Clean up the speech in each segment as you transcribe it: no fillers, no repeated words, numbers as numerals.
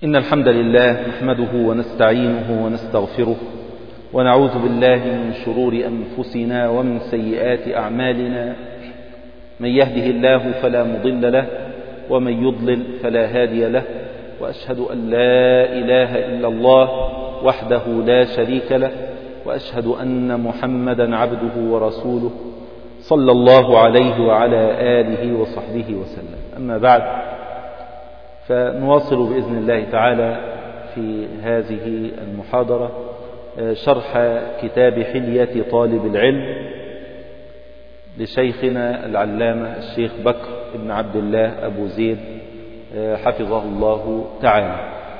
إن الحمد لله نحمده ونستعينه ونستغفره ونعوذ بالله من شرور أنفسنا ومن سيئات أعمالنا. من يهده الله فلا مضل له ومن يضلل فلا هادي له، وأشهد أن لا إله إلا الله وحده لا شريك له، وأشهد أن محمدا عبده ورسوله صلى الله عليه وعلى آله وصحبه وسلم. أما بعد، فنواصل بإذن الله تعالى في هذه المحاضرة شرح كتاب حلية طالب العلم لشيخنا العلامة الشيخ بكر بن عبد الله أبو زيد حفظه الله تعالى.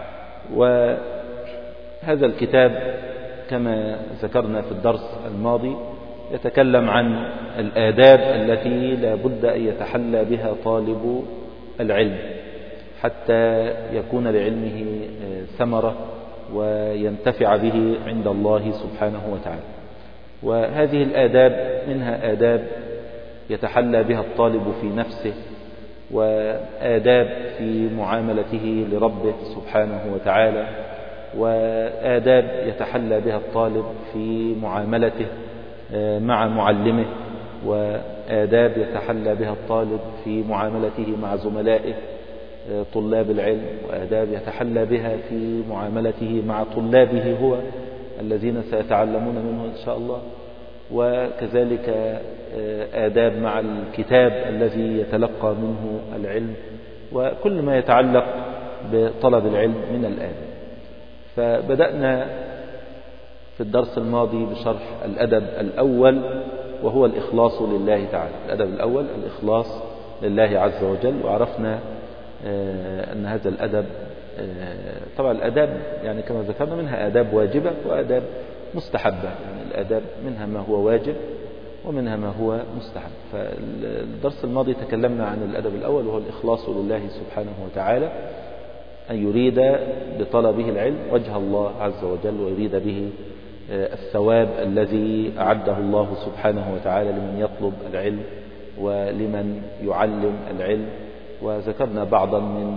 وهذا الكتاب كما ذكرنا في الدرس الماضي يتكلم عن الآداب التي لا بد أن يتحلى بها طالب العلم حتى يكون لعلمه ثمرة وينتفع به عند الله سبحانه وتعالى. وهذه الآداب منها آداب يتحلى بها الطالب في نفسه، وآداب في معاملته لربه سبحانه وتعالى، وآداب يتحلى بها الطالب في معاملته مع معلمه، وآداب يتحلى بها الطالب في معاملته مع زملائه طلاب العلم، وآداب يتحلى بها في معاملته مع طلابه هو الذين سيتعلمون منه إن شاء الله، وكذلك آداب مع الكتاب الذي يتلقى منه العلم، وكل ما يتعلق بطلب العلم من الآداب. فبدأنا في الدرس الماضي بشرح الأدب الأول، وهو الإخلاص لله تعالى. الأدب الأول الإخلاص لله عز وجل، وعرفنا أن هذا الأدب طبعا الأداب يعني كما ذكرنا منها آداب واجبة وآداب مستحبة، يعني الآداب منها ما هو واجب ومنها ما هو مستحب. فالدرس الماضي تكلمنا عن الأدب الأول وهو الإخلاص لله سبحانه وتعالى، أن يريد بطلبه العلم وجه الله عز وجل، ويريد به الثواب الذي أعده الله سبحانه وتعالى لمن يطلب العلم ولمن يعلم العلم. وذكرنا بعضا من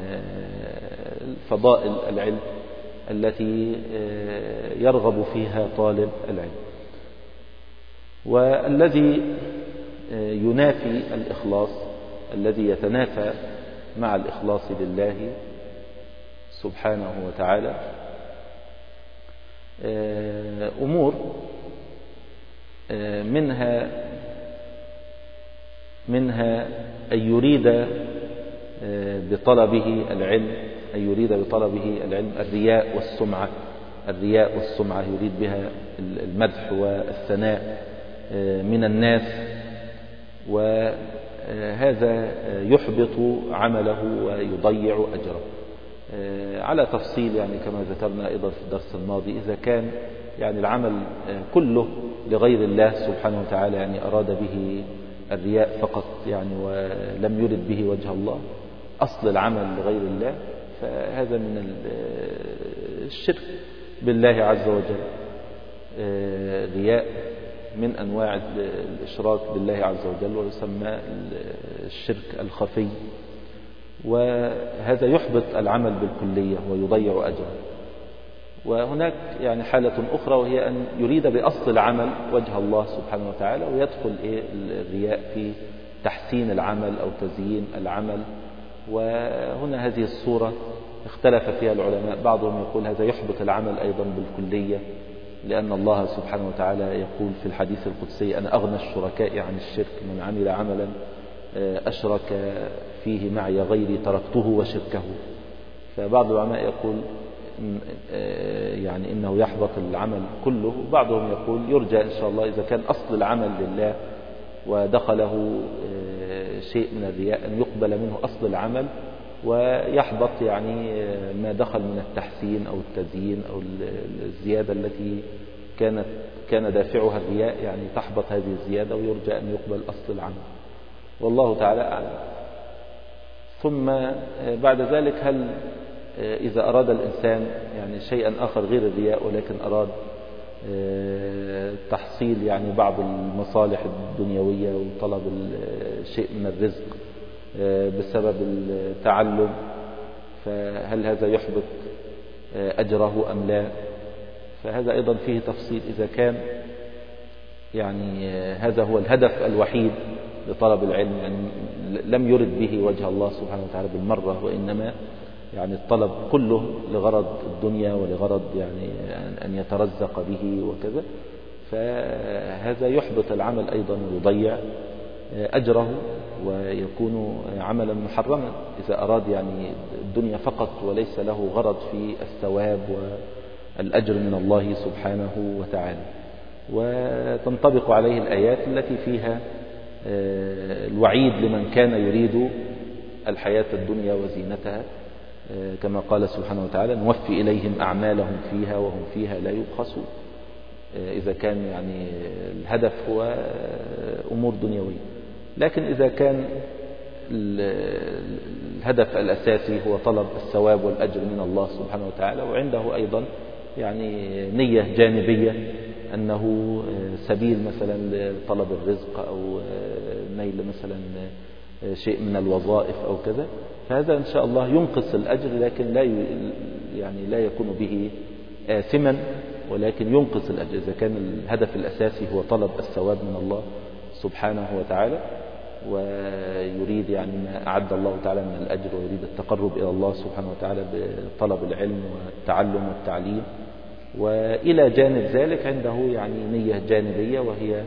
فضائل العلم التي يرغب فيها طالب العلم. والذي ينافي الإخلاص، الذي يتنافى مع الإخلاص لله سبحانه وتعالى أمور منها أن يريد بطلبه العلم الرياء والسمعة، يريد بها المدح والثناء من الناس، وهذا يحبط عمله ويضيع أجره. على تفصيل يعني كما ذكرنا أيضا في الدرس الماضي، إذا كان يعني العمل كله لغير الله سبحانه وتعالى، يعني أراد به الرياء فقط يعني ولم يرد به وجه الله، أصل العمل لغير الله، فهذا من الشرك بالله عز وجل. رياء من أنواع الإشراك بالله عز وجل، ويسمى الشرك الخفي، وهذا يحبط العمل بالكلية ويضيع أجره. وهناك يعني حالة أخرى، وهي أن يريد بأصل العمل وجه الله سبحانه وتعالى، ويدخل الرياء في تحسين العمل أو تزيين العمل. وهنا هذه الصورة اختلف فيها العلماء، بعضهم يقول هذا يحبط العمل أيضا بالكلية، لأن الله سبحانه وتعالى يقول في الحديث القدسي: أنا أغنى الشركاء عن الشرك، من عمل عملا أشرك فيه معي غيري تركته وشركه. فبعض العلماء يقول يعني إنه يحبط العمل كله، وبعضهم يقول يرجى إن شاء الله إذا كان أصل العمل لله ودخله شيء من الرياء أن يقبل منه أصل العمل، ويحبط يعني ما دخل من التحسين أو التزيين أو الزيادة التي كان دافعها الرياء، يعني تحبط هذه الزيادة ويرجى أن يقبل أصل العمل، والله تعالى أعلم. ثم بعد ذلك، هل إذا أراد الإنسان يعني شيئا آخر غير الرياء، ولكن أراد تحصيل يعني بعض المصالح الدنيوية وطلب شيء من الرزق بسبب التعلم، فهل هذا يحبط أجره أم لا؟ فهذا أيضا فيه تفصيل. إذا كان يعني هذا هو الهدف الوحيد لطلب العلم، يعني لم يرد به وجه الله سبحانه وتعالى بالمرة، وإنما يعني الطلب كله لغرض الدنيا ولغرض يعني أن يترزق به وكذا، فهذا يحبط العمل أيضا ويضيع أجره ويكون عملا محرما إذا أراد يعني الدنيا فقط وليس له غرض في الثواب والأجر من الله سبحانه وتعالى. وتنطبق عليه الآيات التي فيها الوعيد لمن كان يريد الحياة الدنيا وزينتها، كما قال سبحانه وتعالى: نوفي إليهم أعمالهم فيها وهم فيها لا يبخسون. إذا كان يعني الهدف هو أمور دنيوية. لكن إذا كان الهدف الأساسي هو طلب الثواب والأجر من الله سبحانه وتعالى، وعنده أيضا يعني نية جانبية أنه سبيل مثلا لطلب الرزق أو نيل مثلا شيء من الوظائف أو كذا، فهذا إن شاء الله ينقص الأجر، لكن لا يكون به آثما، ولكن ينقص الأجر إذا كان الهدف الأساسي هو طلب الثواب من الله سبحانه وتعالى، ويريد يعني ما أعد الله تعالى من الأجر، ويريد التقرب إلى الله سبحانه وتعالى بطلب العلم والتعلم والتعليم. وإلى جانب ذلك عنده يعني نية جانبية، وهي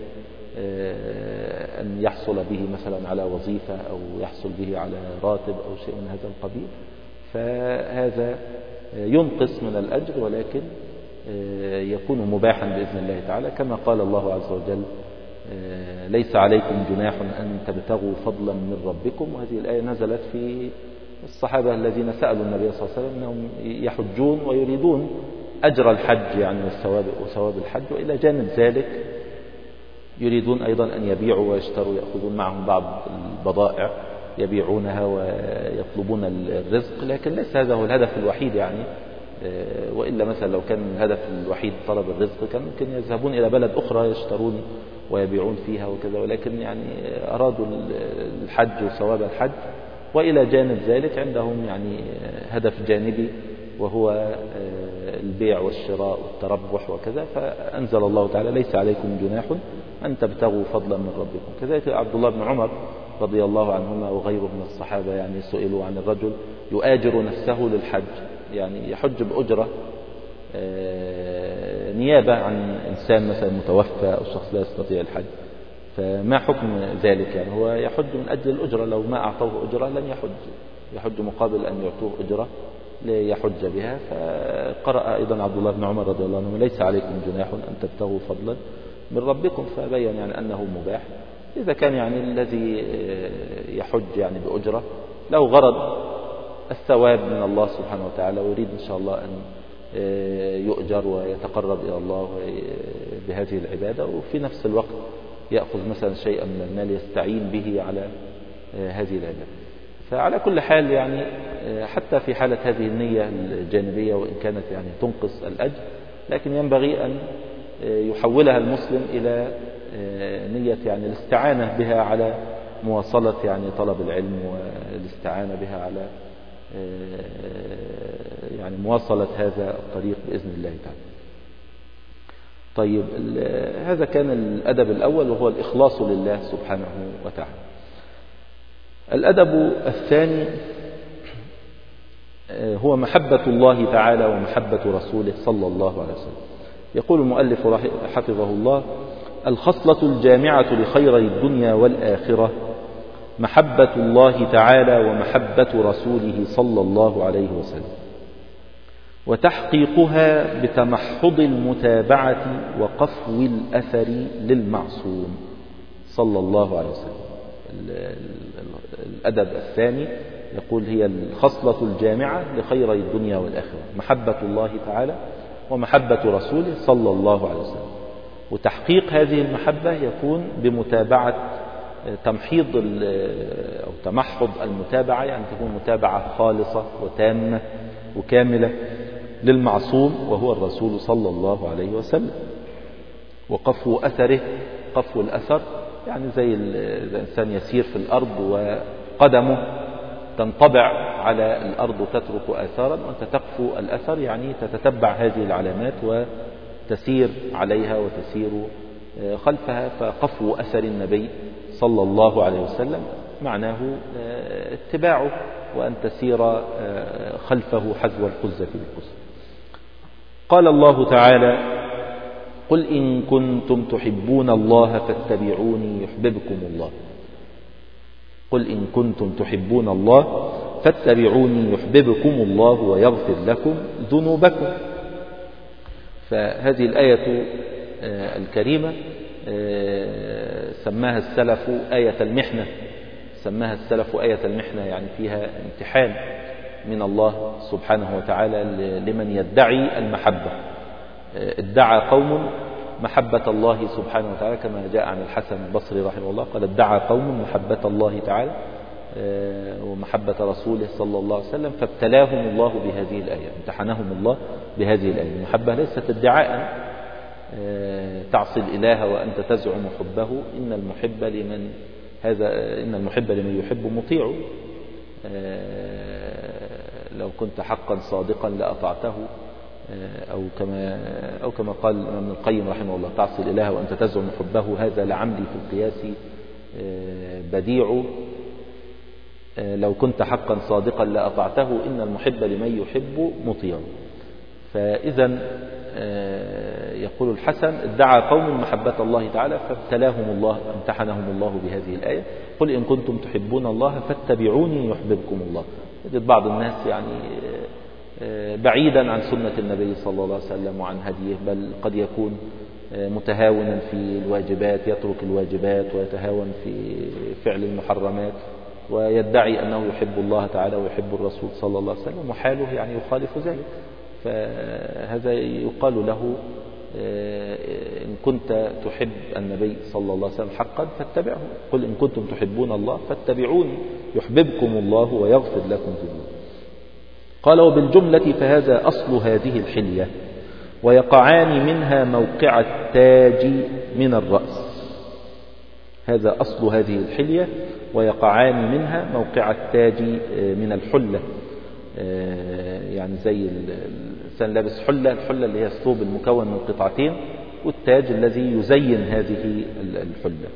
أن يحصل به مثلا على وظيفة أو يحصل به على راتب أو شيء من هذا القبيل، فهذا ينقص من الأجر، ولكن يكون مباحا بإذن الله تعالى، كما قال الله عز وجل: ليس عليكم جناح أن تبتغوا فضلا من ربكم. وهذه الآية نزلت في الصحابة الذين سألوا النبي صلى الله عليه وسلم أنهم يحجون ويريدون أجر الحج يعني وثواب الحج، وإلى جانب ذلك يريدون أيضا أن يبيعوا ويشتروا، يأخذون معهم بعض البضائع يبيعونها ويطلبون الرزق، لكن ليس هذا هو الهدف الوحيد يعني. وإلا مثلا لو كان الهدف الوحيد طلب الرزق كان ممكن يذهبون إلى بلد أخرى يشترون ويبيعون فيها وكذا، ولكن يعني أرادوا الحج وثواب الحج، وإلى جانب ذلك عندهم يعني هدف جانبي وهو البيع والشراء والتربح وكذا، فأنزل الله تعالى: ليس عليكم جناح أن تبتغوا فضلا من ربكم. كذلك عبد الله بن عمر رضي الله عنهما وغيره من الصحابة يعني سئلوا عن الرجل يؤاجر نفسه للحج، يعني يحج بأجرة نيابة عن إنسان مثلا متوفى أو شخص لا يستطيع الحج، فما حكم ذلك؟ يعني هو يحج من أجل الأجرة، لو ما أعطوه أجرة لن يحج مقابل أن يعطوه أجرة ليحج بها. فقرأ أيضا عبد الله بن عمر رضي الله عنه: ليس عليكم جناح أن تبتغوا فضلا من ربكم، فبين يعني أنه مباح إذا كان يعني الذي يحج يعني بأجرة له غرض الثواب من الله سبحانه وتعالى، ويريد إن شاء الله أن يؤجر ويتقرب إلى الله بهذه العبادة، وفي نفس الوقت يأخذ مثلا شيئا من المال يستعين به على هذه العبادة. فعلى كل حال يعني حتى في حالة هذه النية الجانبية وإن كانت يعني تنقص الأجر، لكن ينبغي أن يحولها المسلم إلى نية يعني الاستعانة بها على مواصلة يعني طلب العلم، والاستعانة بها على يعني مواصلة هذا الطريق بإذن الله تعالى. طيب، هذا كان الأدب الأول وهو الإخلاص لله سبحانه وتعالى. الأدب الثاني هو محبة الله تعالى ومحبة رسوله صلى الله عليه وسلم. يقول المؤلف حفظه الله: الخصلة الجامعة لخيري الدنيا والآخرة محبة الله تعالى ومحبة رسوله صلى الله عليه وسلم، وتحقيقها بتمحض المتابعة وقفو الأثر للمعصوم صلى الله عليه وسلم. الأدب الثاني يقول هي الخصلة الجامعة لخيري الدنيا والآخرة، محبة الله تعالى ومحبة رسوله صلى الله عليه وسلم. وتحقيق هذه المحبة يكون بمتابعة تمحيض أو تمحض المتابعة، يعني تكون متابعة خالصة وتامة وكاملة للمعصوم وهو الرسول صلى الله عليه وسلم. وقفو أثره، قفو الأثر يعني زي الإنسان يسير في الأرض وقدمه تنطبع على الأرض تترك آثارا، وأنت تقفو الأثر يعني تتتبع هذه العلامات وتسير عليها وتسير خلفها. فقفو أثر النبي صلى الله عليه وسلم معناه اتباعه، وأن تسير خلفه حذو القزة بالقزة. قال الله تعالى: قل إن كنتم تحبون الله فاتبعوني يحببكم الله. قل إن كنتم تحبون الله فاتبعوني يحببكم الله ويغفر لكم ذنوبكم. فهذه الآية الكريمة سماها السلف آية المحنة. سماها السلف آية المحنة، يعني فيها امتحان من الله سبحانه وتعالى لمن يدعي المحبة. ادعى قوم محبة الله سبحانه وتعالى كما جاء عن الحسن البصري رحمه الله قال: ادعى قوم محبة الله تعالى ومحبة رسوله صلى الله عليه وسلم فابتلاهم الله بهذه الآية، امتحنهم الله بهذه الآية. المحبة ليست ادعاء تعصي الإله وأنت تزعم حبه، إن المحب لمن يحب مطيع. لو كنت حقا صادقا لأطعته، أو كما قال ابن القيم رحمه الله: تعصي الإله وأنت تزعم حبه، هذا لعمري في القياس بديع. لو كنت حقا صادقا لأطعته، إن المحب لمن يحب مطيع. فإذا يقول الحسن: ادعى قوم محبة الله تعالى فابتلاهم الله، امتحنهم الله بهذه الآية: قل إن كنتم تحبون الله فاتبعوني يحببكم الله. يجد بعض الناس يعني بعيدا عن سنة النبي صلى الله عليه وسلم وعن هديه، بل قد يكون متهاونا في الواجبات، يترك الواجبات ويتهاون في فعل المحرمات، ويدعي أنه يحب الله تعالى ويحب الرسول صلى الله عليه وسلم، وحاله يعني يخالف ذلك. فهذا يقال له: إن كنت تحب النبي صلى الله عليه وسلم حقا فاتبعه. قل إن كنتم تحبون الله فاتبعوني يحببكم الله ويغفر لكم ذنوبكم. قال: وبالجملة فهذا أصل هذه الحلية، ويقعان منها موقع التاج من الرأس. هذا أصل هذه الحلية، ويقعان منها موقع التاج من الحلة. يعني زي الإنسان لابس حلة، الحلة اللي هي الثوب المكون من قطعتين، والتاج الذي يزين هذه الحلة.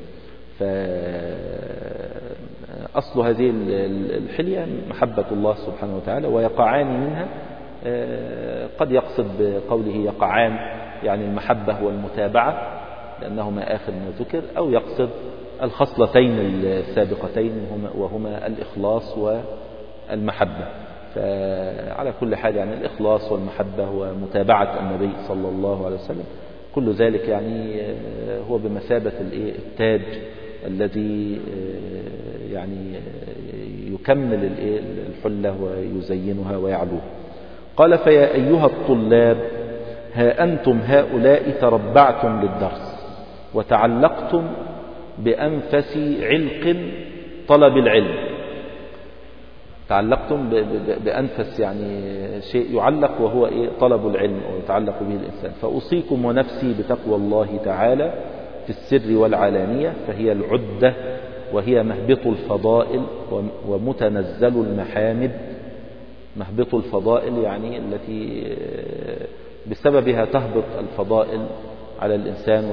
فأصل هذه الحلية محبة الله سبحانه وتعالى، ويقعان منها. قد يقصد بقوله يقعان يعني المحبة والمتابعة لأنهما آخر ما ذكر، أو يقصد الخصلتين السابقتين وهما الإخلاص والمحبة. فعلى كل حال يعني الإخلاص والمحبة ومتابعة النبي صلى الله عليه وسلم، كل ذلك يعني هو بمثابة التاج الذي يعني يكمل الحلة ويزينها ويعلوها. قال: فيا أيها الطلاب، ها أنتم هؤلاء تربعتم للدرس وتعلقتم بأنفس علق طلب العلم. تعلقتم بأنفس يعني شيء يعلق، وهو طلب العلم ويتعلق به الإنسان. فأوصيكم ونفسي بتقوى الله تعالى في السر والعلانية، فهي العدة، وهي مهبط الفضائل ومتنزل المحامد. مهبط الفضائل يعني التي بسببها تهبط الفضائل على الإنسان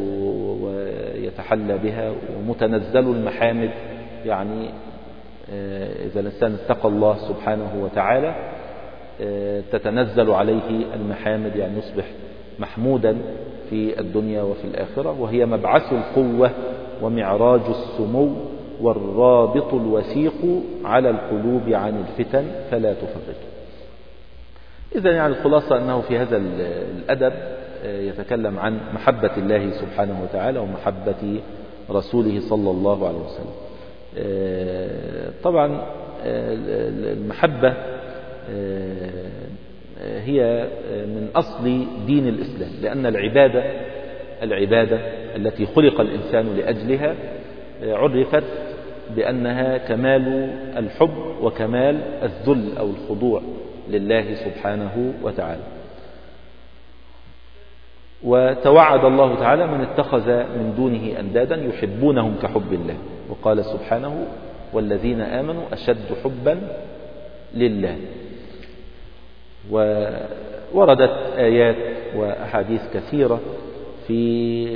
ويتحلى بها. ومتنزل المحامد يعني إذا الإنسان اتقى الله سبحانه وتعالى تتنزل عليه المحامد، يعني يصبح محمودا في الدنيا وفي الآخرة. وهي مبعث القوة ومعراج السمو والرابط الوثيق على القلوب عن الفتن فلا تفرط. إذن يعني الخلاصة أنه في هذا الأدب يتكلم عن محبة الله سبحانه وتعالى ومحبة رسوله صلى الله عليه وسلم. طبعا المحبة هي من أصل دين الإسلام، لأن العبادة التي خلق الإنسان لأجلها عرفت بأنها كمال الحب وكمال الذل أو الخضوع لله سبحانه وتعالى. وتوعد الله تعالى من اتخذ من دونه أندادا يحبونهم كحب الله، وقال سبحانه: والذين آمنوا أشد حبا لله. ووردت آيات وأحاديث كثيرة في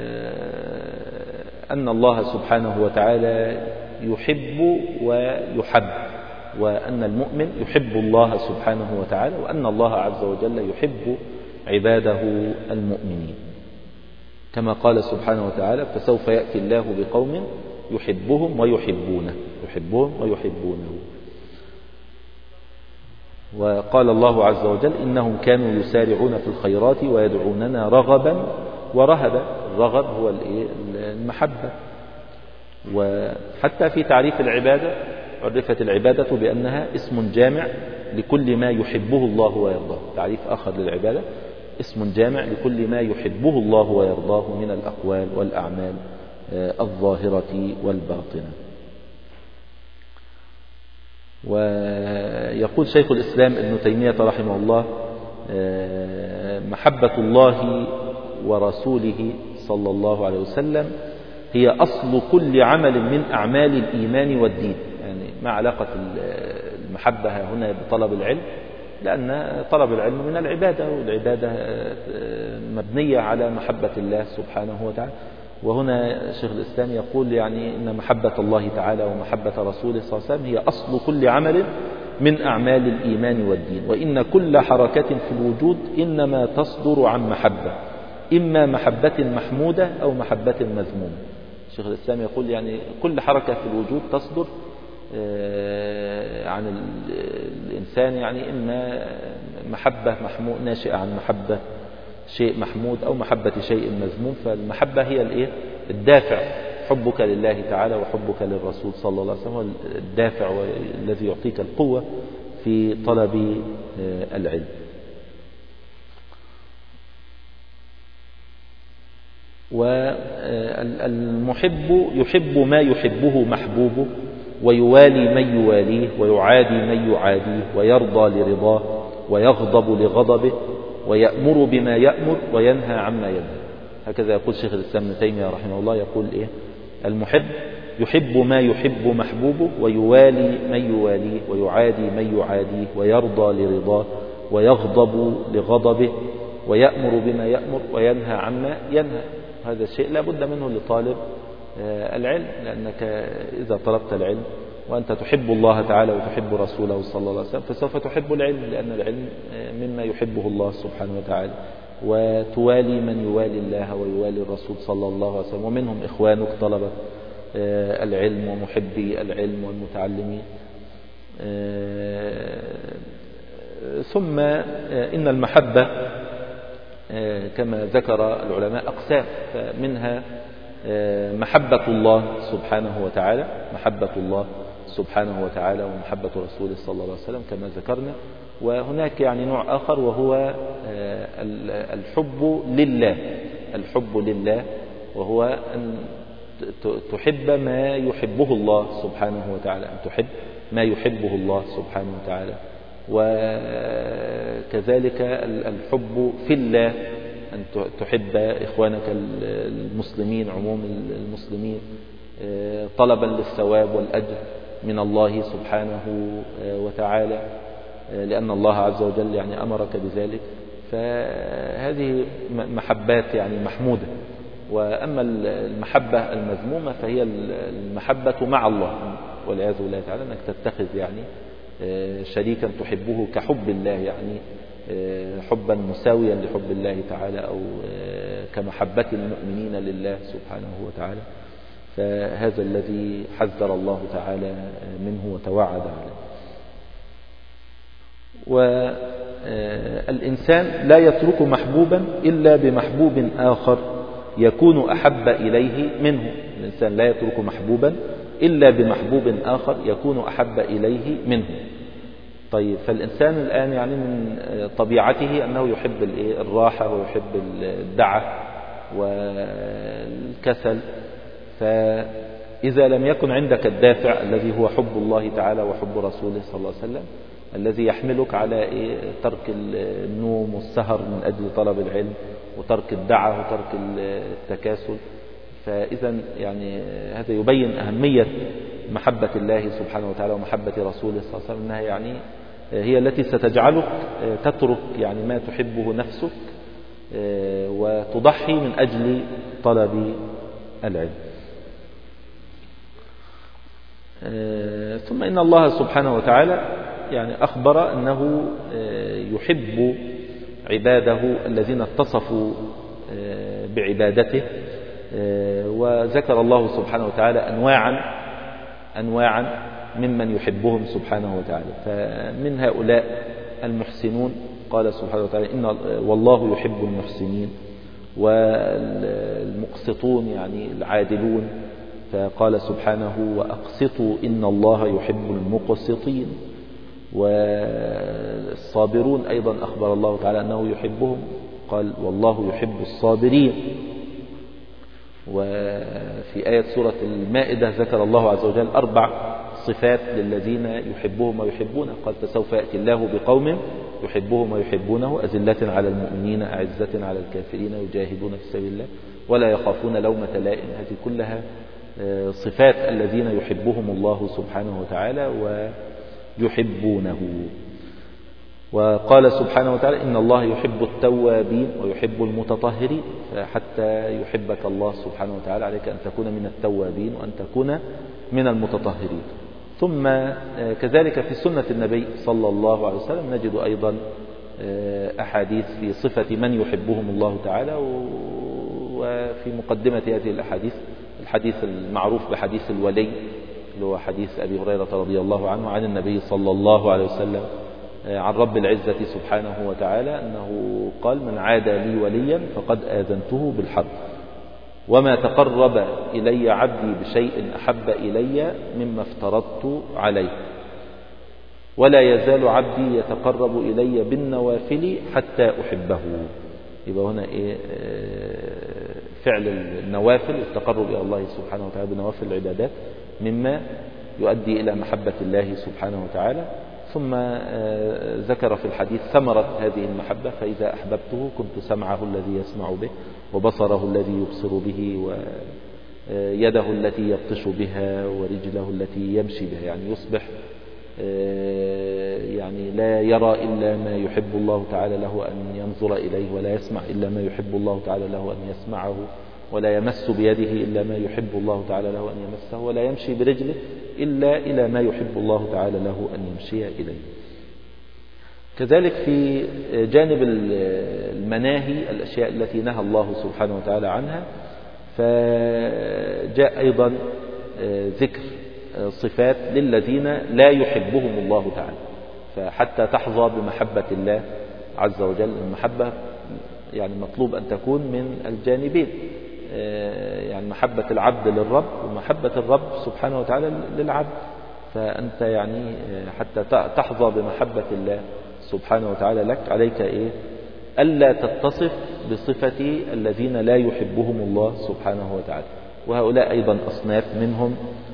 أن الله سبحانه وتعالى يحب ويحب، وأن المؤمن يحب الله سبحانه وتعالى، وأن الله عز وجل يحب عباده المؤمنين، كما قال سبحانه وتعالى: فسوف يأتي الله بقوم يحبهم ويحبونه، يحبهم ويحبونه. وقال الله عز وجل: إنهم كانوا يسارعون في الخيرات ويدعوننا رغبا ورهبا. الرغب هو المحبة. وحتى في تعريف العبادة عرفت العبادة بأنها اسم جامع لكل ما يحبه الله ويرضاه. تعريف آخر للعبادة: اسم جامع لكل ما يحبه الله ويرضاه من الأقوال والأعمال الظاهرة والباطنة. ويقول شيخ الإسلام ابن تيمية رحمه الله: محبة الله ورسوله صلى الله عليه وسلم هي أصل كل عمل من أعمال الإيمان والدين. يعني ما علاقة المحبة هنا بطلب العلم؟ لأن طلب العلم من العبادة، والعبادة مبنية على محبة الله سبحانه وتعالى. وهنا شيخ الإسلام يقول يعني إن محبة الله تعالى ومحبة رسوله صلى الله عليه وسلم هي أصل كل عمل من أعمال الإيمان والدين، وإن كل حركة في الوجود إنما تصدر عن محبة، إما محبة محمودة أو محبة مذمومة. شيخ الإسلام يقول يعني كل حركة في الوجود تصدر عن الإنسان، يعني إما محبة ناشئة عن محبة شيء محمود أو محبة شيء مذموم. فالمحبة هي الدافع، حبك لله تعالى وحبك للرسول صلى الله عليه وسلم هو الدافع والذي يعطيك القوة في طلب العلم. والمحب يحب ما يحبه محبوبه، ويوالي من يواليه، ويعادي من يعاديه، ويرضى لرضاه، ويغضب لغضبه، ويأمر بما يأمر، وينهى عما ينهى. هكذا يقول شيخ الإسلام ابن تيمية رحمه الله. يقول المحب يحب ما يحب محبوبه، ويوالي من يواليه، ويعادي من يعاديه، ويرضى لرضاه، ويغضب لغضبه، ويأمر بما يأمر، وينهى عما ينهى. هذا الشيء لا بد منه لطالب العلم، لأنك إذا طلبت العلم وأنت تحب الله تعالى وتحب رسوله صلى الله عليه وسلم فسوف تحب العلم، لأن العلم مما يحبه الله سبحانه وتعالى. وتوالي من يوالي الله ويوالي الرسول صلى الله عليه وسلم، ومنهم إخوانك طلبة العلم ومحبي العلم والمتعلمين. ثم إن المحبة كما ذكر العلماء أقسام، فمنها محبة الله سبحانه وتعالى، محبة الله سبحانه وتعالى ومحبة رسوله صلى الله عليه وسلم كما ذكرنا. وهناك يعني نوع آخر وهو الحب لله، الحب لله، وهو أن تحب ما يحبه الله سبحانه وتعالى، أن تحب ما يحبه الله سبحانه وتعالى. وكذلك الحب في الله، أن تحب إخوانك المسلمين، عموم المسلمين، طلبا للثواب والأجر من الله سبحانه وتعالى، لأن الله عز وجل يعني أمرك بذلك. فهذه محبات يعني محمودة. وأما المحبة المذمومة فهي المحبة مع الله والعياذ بالله تعالى، أنك تتخذ يعني شريكا تحبه كحب الله، يعني حبا مساويا لحب الله تعالى، أو كمحبة المؤمنين لله سبحانه وتعالى. فهذا الذي حذر الله تعالى منه وتوعد عليه. والإنسان لا يترك محبوبا إلا بمحبوب آخر يكون أحب إليه منه. الإنسان لا يترك محبوبا إلا بمحبوب آخر يكون أحب إليه منه. طيب، فالإنسان الآن يعني من طبيعته أنه يحب الراحة ويحب الدعة والكسل. فإذا لم يكن عندك الدافع الذي هو حب الله تعالى وحب رسوله صلى الله عليه وسلم الذي يحملك على ترك النوم والسهر من أجل طلب العلم، وترك الدعة وترك التكاسل، فإذا يعني هذا يبين أهمية محبة الله سبحانه وتعالى ومحبة رسوله صلى الله عليه وسلم أنها يعني هي التي ستجعلك تترك يعني ما تحبه نفسك وتضحي من أجل طلب العلم. ثم إن الله سبحانه وتعالى يعني أخبر أنه يحب عباده الذين اتصفوا بعبادته، وذكر الله سبحانه وتعالى أنواعا ممن يحبهم سبحانه وتعالى. فمن هؤلاء المحسنون قال سبحانه وتعالى والله يحب المحسنين، والمقسطون يعني العادلون فقال سبحانه وأقسطوا إن الله يحب المقسطين، والصابرون أيضا أخبر الله تعالى أنه يحبهم قال والله يحب الصابرين. وفي آية سورة المائدة ذكر الله عز وجل 4 صفات للذين يحبهم ويحبونه، قال فسوف يأتي الله بقوم يحبهم ويحبونه أذلة على المؤمنين أعزة على الكافرين يجاهدون في سبيل الله ولا يخافون لومة لائم. هذه كلها صفات الذين يحبهم الله سبحانه وتعالى ويحبونه. وقال سبحانه وتعالى إن الله يحب التوابين ويحب المتطهرين، فحتى يحبك الله سبحانه وتعالى عليك أن تكون من التوابين وأن تكون من المتطهرين. ثم كذلك في سنة النبي صلى الله عليه وسلم نجد أيضا أحاديث في صفة من يحبهم الله تعالى. وفي مقدمة هذه الأحاديث الحديث المعروف بحديث الولي اللي هو حديث أبي هريرة رضي الله عنه عن النبي صلى الله عليه وسلم عن رب العزة سبحانه وتعالى أنه قال من عادى لي وليا فقد آذنته بالحرب، وما تقرب إلي عبدي بشيء أحب إلي مما افترضت عليه، ولا يزال عبدي يتقرب إلي بالنوافل حتى أحبه. يبقى هنا فعل النوافل التقرب إلى الله سبحانه وتعالى بنوافل العبادات مما يؤدي إلى محبة الله سبحانه وتعالى. ثم ذكر في الحديث ثمرة هذه المحبة فإذا أحببته كنت سمعه الذي يسمع به وبصره الذي يبصر به ويده التي يبطش بها ورجله التي يمشي بها، يعني يصبح يعني لا يرى إلا ما يحب الله تعالى له أن ينظر إليه، ولا يسمع إلا ما يحب الله تعالى له أن يسمعه، ولا يمس بيده إلا ما يحب الله تعالى له أن يمسه، ولا يمشي برجله إلا إلى ما يحب الله تعالى له أن يمشي إليه. كذلك في جانب المناهي الأشياء التي نهى الله سبحانه وتعالى عنها فجاء أيضا ذكر صفات للذين لا يحبهم الله تعالى، فحتى تحظى بمحبة الله عز وجل. المحبة يعني مطلوب أن تكون من الجانبين، يعني محبة العبد للرب ومحبة الرب سبحانه وتعالى للعبد. فأنت يعني حتى تحظى بمحبة الله سبحانه وتعالى لك عليك ألا تتصف بصفة الذين لا يحبهم الله سبحانه وتعالى. وهؤلاء أيضا أصناف منهم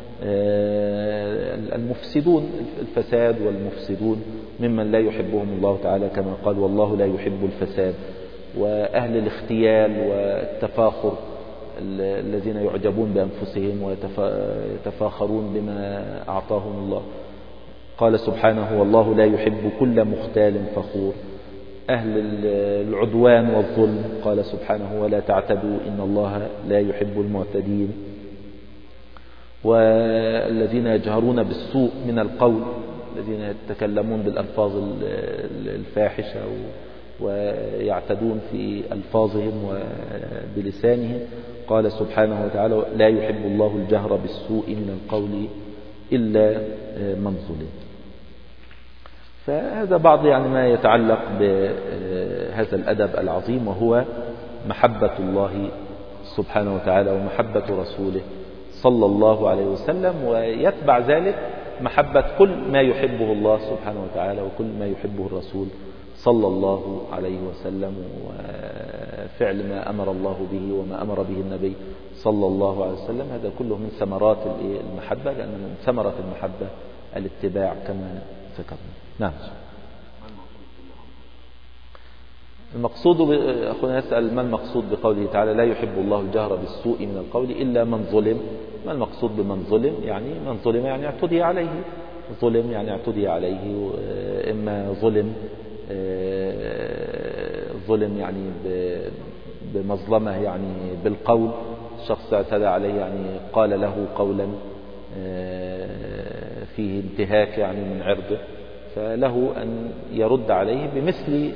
المفسدون، الفساد والمفسدون ممن لا يحبهم الله تعالى كما قال والله لا يحب الفساد. وأهل الاختيال والتفاخر الذين يعجبون بأنفسهم ويتفاخرون بما أعطاهم الله، قال سبحانه والله لا يحب كل مختال فخور. أهل العدوان والظلم قال سبحانه ولا تعتدوا إن الله لا يحب المعتدين. والذين يجهرون بالسوء من القول، الذين يتكلمون بالألفاظ الفاحشة ويعتدون في ألفاظهم وبلسانهم، قال سبحانه وتعالى لا يحب الله الجهر بالسوء من القول إلا من ظلم. فهذا بعض يعني ما يتعلق بهذا الأدب العظيم، وهو محبة الله سبحانه وتعالى ومحبة رسوله صلى الله عليه وسلم، ويتبع ذلك محبة كل ما يحبه الله سبحانه وتعالى وكل ما يحبه الرسول صلى الله عليه وسلم، وفعل ما أمر الله به وما أمر به النبي صلى الله عليه وسلم. هذا كله من ثمرات المحبة، لأن من ثمرة المحبة الاتباع كما ذكرنا. نعم. المقصود أخونا يسأل ما المقصود بقوله تعالى لا يحب الله الجهر بالسوء من القول إلا من ظلم. ما المقصود بمن ظلم؟ يعني من ظلم يعني اعتدي عليه، ظلم يعني اعتدي عليه، إما ظلم يعني بمظلمة يعني بالقول، الشخص اعتدى عليه يعني قال له قولا فيه انتهاك يعني من عرضه، فله أن يرد عليه بمثل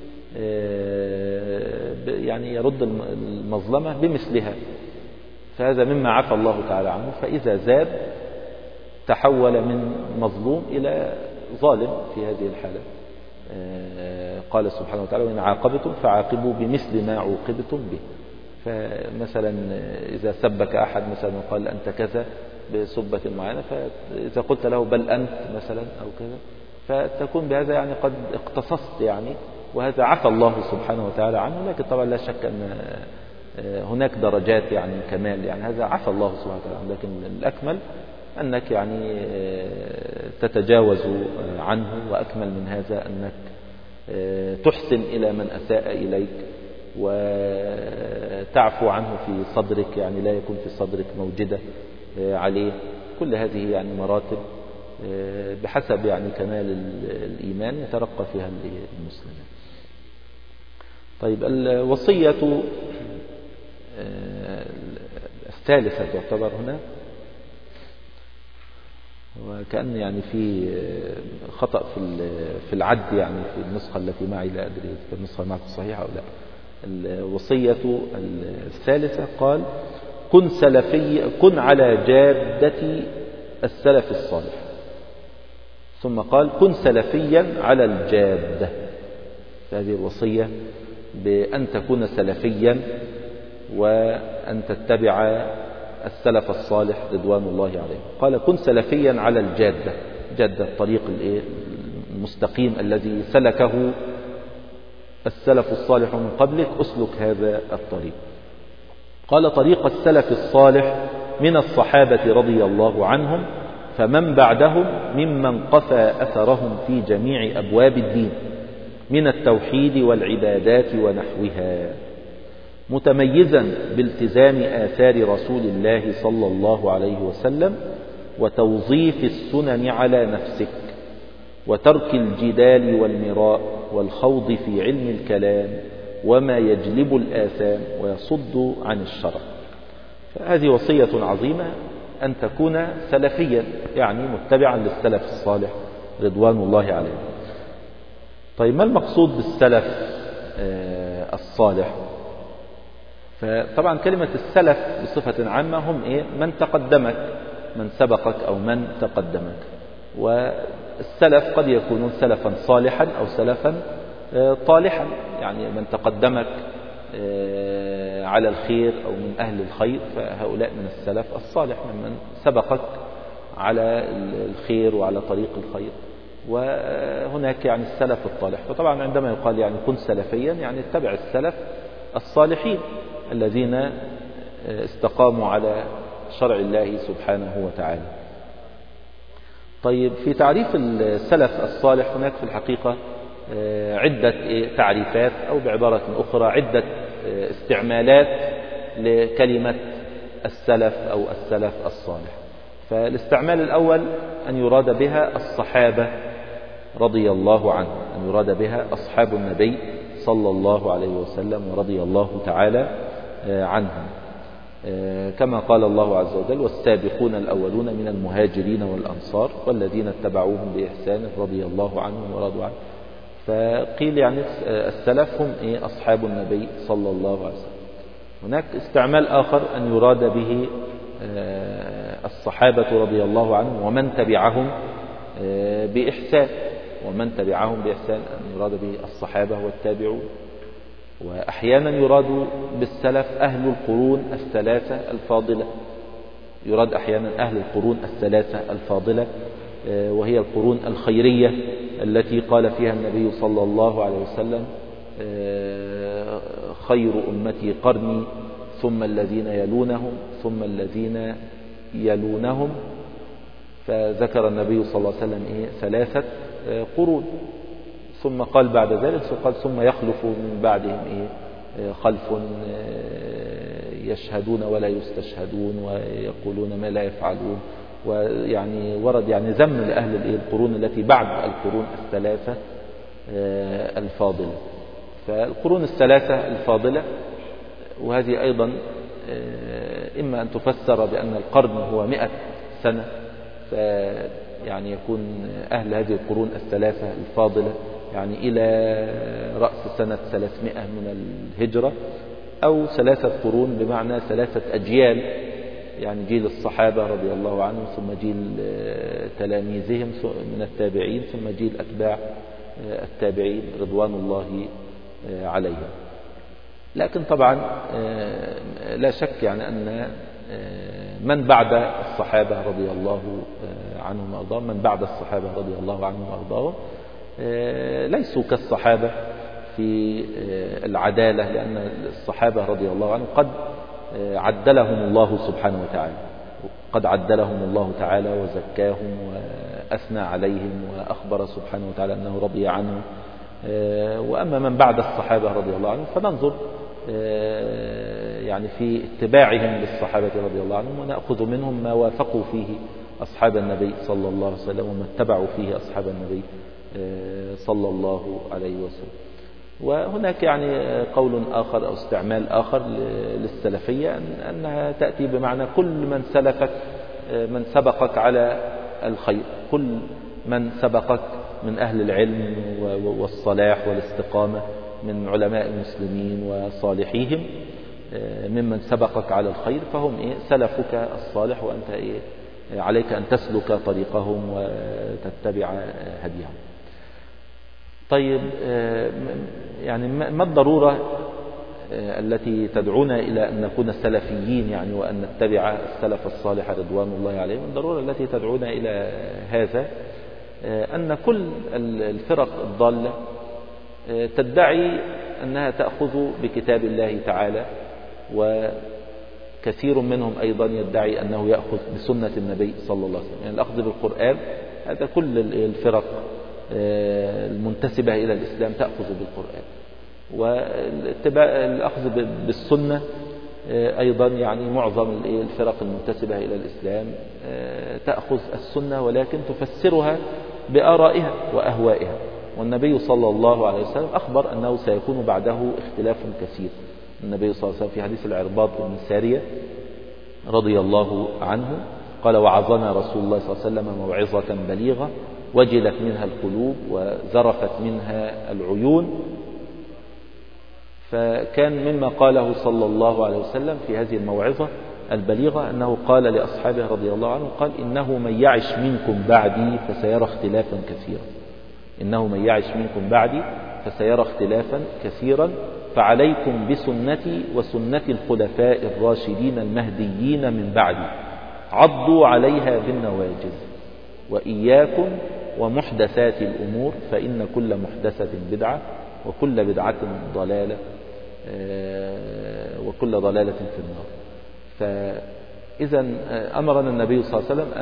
يعني يرد المظلمة بمثلها، فهذا مما عفى الله تعالى عنه. فإذا زاد تحول من مظلوم إلى ظالم في هذه الحالة. قال سبحانه وتعالى وإن عاقبتم فعاقبوا بمثل ما عوقبتم به. فمثلا إذا سبك أحد مثلا وقال أنت كذا بسبة معينة، فإذا قلت له بل أنت مثلا أو كذا، فتكون بهذا يعني قد اقتصصت يعني، وهذا عفى الله سبحانه وتعالى عنه. لكن طبعا لا شك أن هناك درجات يعني كمال، يعني هذا عفى الله سبحانه وتعالى عنه، لكن الأكمل أنك يعني تتجاوز عنه، وأكمل من هذا أنك تحسن إلى من أساء إليك وتعفو عنه في صدرك، يعني لا يكون في صدرك موجدة عليه. كل هذه يعني مراتب بحسب يعني كمال الإيمان يترقى فيها المسلم. طيب الوصية الثالثة تعتبر هنا، وكأن يعني في خطأ في العد يعني في النسخة التي معي، لا أدري في النسخة معك الصحيحة أو لا. الوصية الثالثة قال كن سلفي، كن على جادة السلف الصالح، ثم قال كن سلفيا على الجادة. هذه الوصية بأن تكون سلفيا وأن تتبع السلف الصالح رضوان الله عليه. قال كن سلفيا على الجادة، جادة الطريق المستقيم الذي سلكه السلف الصالح من قبلك، أسلك هذا الطريق. قال طريق السلف الصالح من الصحابة رضي الله عنهم فمن بعدهم ممن قفى أثرهم في جميع أبواب الدين من التوحيد والعبادات ونحوها، متميزا بالتزام آثار رسول الله صلى الله عليه وسلم وتوظيف السنن على نفسك، وترك الجدال والمراء والخوض في علم الكلام وما يجلب الآثام ويصد عن الشرع. فهذه وصية عظيمة أن تكون سلفيا، يعني متبعا للسلف الصالح رضوان الله عليه. طيب ما المقصود بالسلف الصالح؟ فطبعا كلمة السلف بصفة عامة هم من تقدمك، من سبقك أو من تقدمك. والسلف قد يكونون سلفا صالحا أو سلفا طالحا، يعني من تقدمك على الخير أو من أهل الخير فهؤلاء من السلف الصالح، من سبقك على الخير وعلى طريق الخير. وهناك يعني السلف الطالح. فطبعا عندما يقال يعني كن سلفيا يعني اتبع السلف الصالحين الذين استقاموا على شرع الله سبحانه وتعالى. طيب في تعريف السلف الصالح هناك في الحقيقة عدة تعريفات، أو بعبارة أخرى عدة استعمالات لكلمة السلف أو السلف الصالح. فالاستعمال الأول أن يراد بها الصحابة رضي الله عنهم، أن يراد بها أصحاب النبي صلى الله عليه وسلم ورضي الله تعالى عنهم، كما قال الله عز وجل والسابقون الأولون من المهاجرين والأنصار والذين اتبعوهم بإحسان رضي الله عنهم ورضوا عنه. فقيل يعني السلف هم أصحاب النبي صلى الله عليه وسلم. هناك استعمال آخر أن يراد به الصحابة رضي الله عنهم ومن تبعهم بإحسان، ومن تبعهم بإحسان أن يراد به الصحابة والتابعون. وأحيانا يراد بالسلف أهل القرون الثلاثة الفاضلة، يراد أحيانا أهل القرون الثلاثة الفاضلة، وهي القرون الخيرية التي قال فيها النبي صلى الله عليه وسلم خير أمتي قرني ثم الذين يلونهم ثم الذين يلونهم. فذكر النبي صلى الله عليه وسلم ثلاثة قرون، ثم قال بعد ذلك قال ثم يخلف من بعدهم خلف يشهدون ولا يستشهدون ويقولون ما لا يفعلون. ويعني ورد يعني ذم لأهل القرون التي بعد القرون الثلاثة الفاضلة. فالقرون الثلاثة الفاضلة، وهذه أيضا إما أن تفسر بأن القرن هو 100 سنة، يعني يكون أهل هذه القرون الثلاثة الفاضلة يعني إلى رأس سنة 300 من الهجرة، أو 3 قرون بمعنى 3 أجيال، يعني جيل الصحابة رضي الله عنهم، ثم جيل تلاميذهم من التابعين، ثم جيل أتباع التابعين رضوان الله عليهم. لكن طبعا لا شك يعني أن من بعد الصحابة رضي الله عنهم وأرضاهم، من بعد الصحابة رضي الله عنهم وأرضاهم ليسوا كالصحابة في العدالة، لأن الصحابة رضي الله عنهم قد عدلهم الله سبحانه وتعالى، قد عدلهم الله تعالى وزكاهم وأثنى عليهم وأخبر سبحانه وتعالى أنه رضي عنهم. وأما من بعد الصحابة رضي الله عنهم فننظر يعني في اتباعهم للصحابة رضي الله عنهم، ونأخذ منهم ما وافقوا فيه أصحاب النبي صلى الله عليه وسلم، وما اتبعوا فيه أصحاب النبي صلى الله عليه وسلم. وهناك يعني قول آخر أو استعمال آخر للسلفية، أنها تأتي بمعنى كل من سلفك، من سبقك على الخير، كل من سبقك من أهل العلم والصلاح والاستقامة من علماء المسلمين وصالحيهم، ممن سبقك على الخير فهم سلفك الصالح، وأنت عليك أن تسلك طريقهم وتتبع هديهم. طيب، يعني ما الضرورة التي تدعونا إلى أن نكون سلفيين يعني وأن نتبع السلف الصالح رضوان الله عليهم؟ الضرورة التي تدعونا إلى هذا أن كل الفرق الضالة تدعي أنها تأخذ بكتاب الله تعالى، وكثير منهم أيضا يدعي أنه يأخذ بسنة النبي صلى الله عليه وسلم، يعني الأخذ بالقرآن. هذا كل الفرق المنتسبة إلى الإسلام تأخذ بالقرآن، والأخذ بالسنة أيضا يعني معظم الفرق المنتسبة إلى الإسلام تأخذ السنة ولكن تفسرها بآرائها وأهوائها. والنبي صلى الله عليه وسلم أخبر أنه سيكون بعده اختلاف كثير. النبي صلى الله عليه وسلم في حديث العرباض بن سارية رضي الله عنه قال: وعظنا رسول الله صلى الله عليه وسلم موعظة بليغة وجلت منها القلوب وذرفت منها العيون. فكان مما قاله صلى الله عليه وسلم في هذه الموعظة البليغة أنه قال لأصحابه رضي الله عنهم، قال: إنه من يعش منكم بعدي فسيرى اختلافا كثيرا، إنه من يعش منكم بعدي فسيرى اختلافا كثيرا، فعليكم بسنتي وسنة الخلفاء الراشدين المهديين من بعدي، عضوا عليها بالنواجذ، وإياكم ومحدثات الأمور فإن كل محدثة بدعة وكل بدعة ضلالة وكل ضلالة في النار. فإذا أمرنا النبي صلى الله عليه وسلم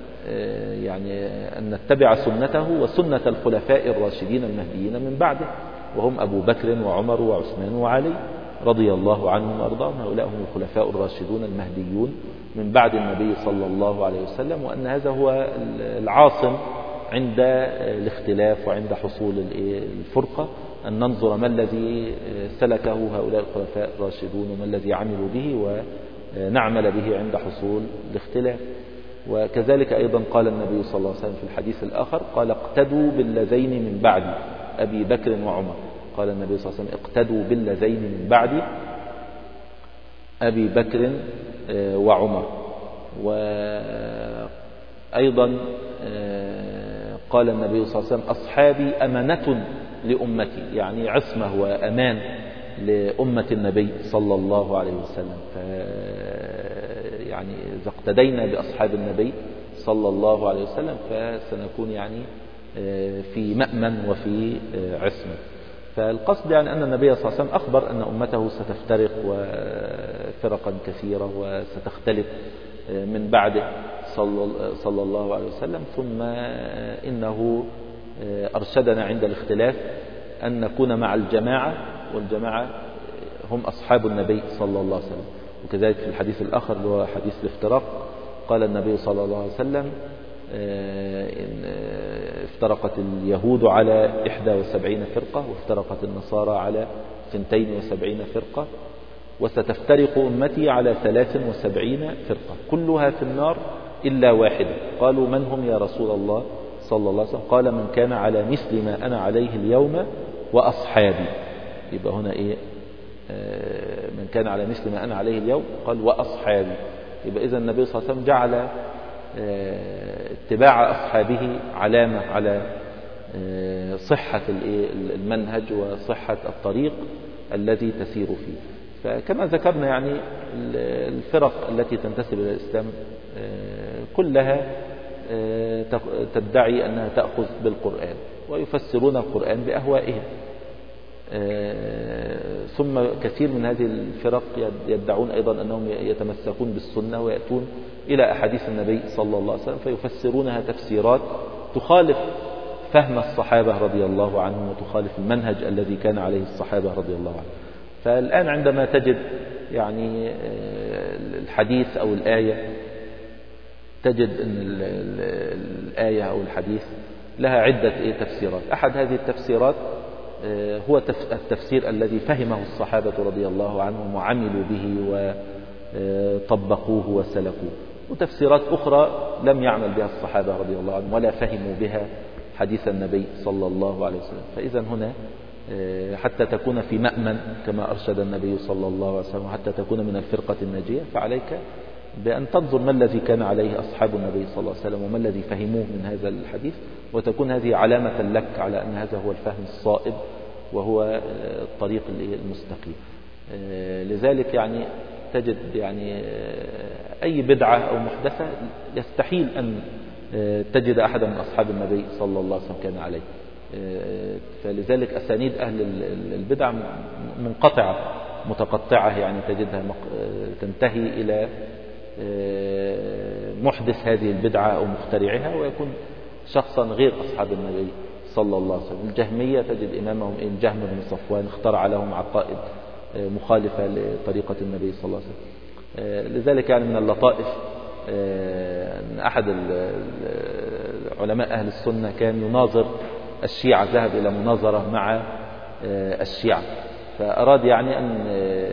أن نتبع سنته وسنة الخلفاء الراشدين المهديين من بعده، وهم أبو بكر وعمر وعثمان وعلي رضي الله عنهم وأرضاهم. هؤلاء هم الخلفاء الراشدون المهديون من بعد النبي صلى الله عليه وسلم، وأن هذا هو العاصم عند الاختلاف وعند حصول الفرقة، أن ننظر ما الذي سلكه هؤلاء الخلفاء الراشدون وما الذي عملوا به ونعمل به عند حصول الاختلاف. وكذلك أيضا قال النبي صلى الله عليه وسلم في الحديث الآخر قال: اقتدوا باللذين من بعدي أبي بكر وعمر. قال النبي صلى الله عليه وسلم: اقتدوا باللذين من بعدي أبي بكر وعمر. وأيضا قال النبي صلى الله عليه وسلم: أصحابي أمانة لأمتي، يعني عصمة وأمان لأمة النبي صلى الله عليه وسلم. يعني إذا اقتدينا بأصحاب النبي صلى الله عليه وسلم فسنكون يعني في مأمن وفي عصمة. فالقصد يعني أن النبي صلى الله عليه وسلم أخبر أن أمته ستفترق وفرقا كثيرة وستختلف من بعده صلى الله عليه وسلم، ثم إنه أرشدنا عند الاختلاف أن نكون مع الجماعة، والجماعة هم أصحاب النبي صلى الله عليه وسلم. وكذلك في الحديث الآخر اللي هو حديث الافتراق قال النبي صلى الله عليه وسلم افترقت اليهود على 71 فرقة، وافترقت النصارى على 72 فرقة، وستفترق أمتي على 73 فرقة كلها في النار إلا واحدة. قالوا من هم يا رسول الله صلى الله عليه وسلم؟ قال من كان على مثل ما أنا عليه اليوم وأصحابي. يبقى هنا إيه؟ من كان على مثل ما أنا عليه اليوم قال وأصحابي. يبقى إذا النبي صلى الله عليه وسلم جعل اتباع أصحابه علامة على صحة المنهج وصحة الطريق الذي تسير فيه. فكما ذكرنا يعني الفرق التي تنتسب إلى الإسلام كلها تدعي أنها تأخذ بالقرآن ويفسرون القرآن بأهوائهم، ثم كثير من هذه الفرق يدعون أيضا أنهم يتمسكون بالسنة ويأتون إلى أحاديث النبي صلى الله عليه وسلم فيفسرونها تفسيرات تخالف فهم الصحابة رضي الله عنهم وتخالف المنهج الذي كان عليه الصحابة رضي الله عنهم. فالآن عندما تجد يعني الحديث أو الآية، تجد أن الآية أو الحديث لها عدة تفسيرات. أحد هذه التفسيرات هو التفسير الذي فهمه الصحابة رضي الله عنهم وعملوا به وطبقوه وسلكوه، وتفسيرات أخرى لم يعمل بها الصحابة رضي الله عنهم ولا فهموا بها حديث النبي صلى الله عليه وسلم. فإذا هنا حتى تكون في مأمن كما أرشد النبي صلى الله عليه وسلم، حتى تكون من الفرقة الناجية، فعليك بأن تنظر ما الذي كان عليه أصحاب النبي صلى الله عليه وسلم وما الذي فهموه من هذا الحديث، وتكون هذه علامة لك على أن هذا هو الفهم الصائب وهو الطريق المستقيم. لذلك يعني تجد يعني أي بدعة أو محدثة يستحيل أن تجد أحدا من أصحاب النبي صلى الله عليه وسلم كان عليه. فلذلك أسانيد أهل البدع منقطعة متقطعة، يعني تجدها تنتهي إلى محدث هذه البدعة أو مخترعها، ويكون شخصا غير أصحاب النبي صلى الله عليه وسلم. الجهمية تجد إمامهم الجهم بن صفوان اخترع لهم عقائد مخالفة لطريقة النبي صلى الله عليه وسلم. لذلك يعني من اللطائف أن أحد علماء أهل السنة كان يناظر الشيعة، ذهب إلى مناظرة مع الشيعة، فأراد يعني أن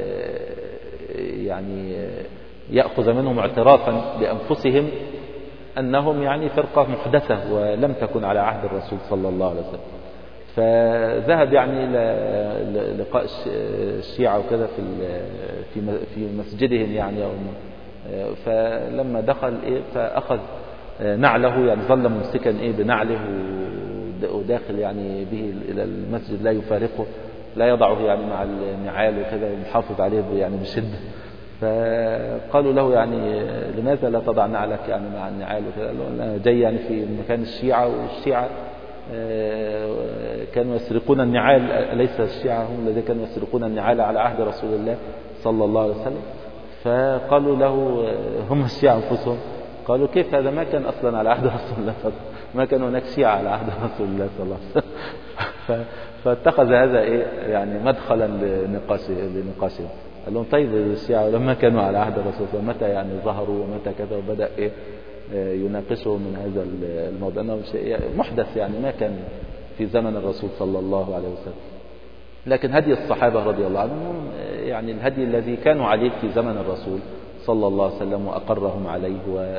يأخذ منهم اعترافا بأنفسهم أنهم يعني فرقة محدثة ولم تكن على عهد الرسول صلى الله عليه وسلم. فذهب يعني إلى لقاء الشيعة وكذا في مسجدهم يعني، فلما دخل فأخذ نعله، يعني ظل ممسكا بنعله وداخل يعني به إلى المسجد لا يفارقه، لا يضعه يعني مع النعال وكذا، يحافظ عليه يعني بشدة. فقالوا له يعني لماذا لا تضع نعلك يعني مع النعال وكذا؟ قال له أنا جاي يعني في مكان الشيعة، والشيعة كانوا يسرقون النعال، أليس الشيعة هم الذين كانوا يسرقون النعال على عهد رسول الله صلى الله عليه وسلم؟ فقالوا له هم الشيعة أنفسهم. قالوا كيف هذا؟ ما كان أصلا على عهد رسول الله، ما كان هناك شيعة على عهد رسول الله صلى الله عليه وسلم. فاتخذ هذا يعني مدخلا لنقاشهم. قال لهم طيب الشيعة لما كانوا على عهد الرسول صلى الله عليه وسلم متى يعني ظهروا ومتى كذا؟ وبدأ يناقشهم من هذا الموضوع، أنه شيء محدث يعني ما كان في زمن الرسول صلى الله عليه وسلم. لكن هدي الصحابة رضي الله عنهم يعني الهدي الذي كانوا عليه في زمن الرسول صلى الله عليه وسلم وأقرهم عليه،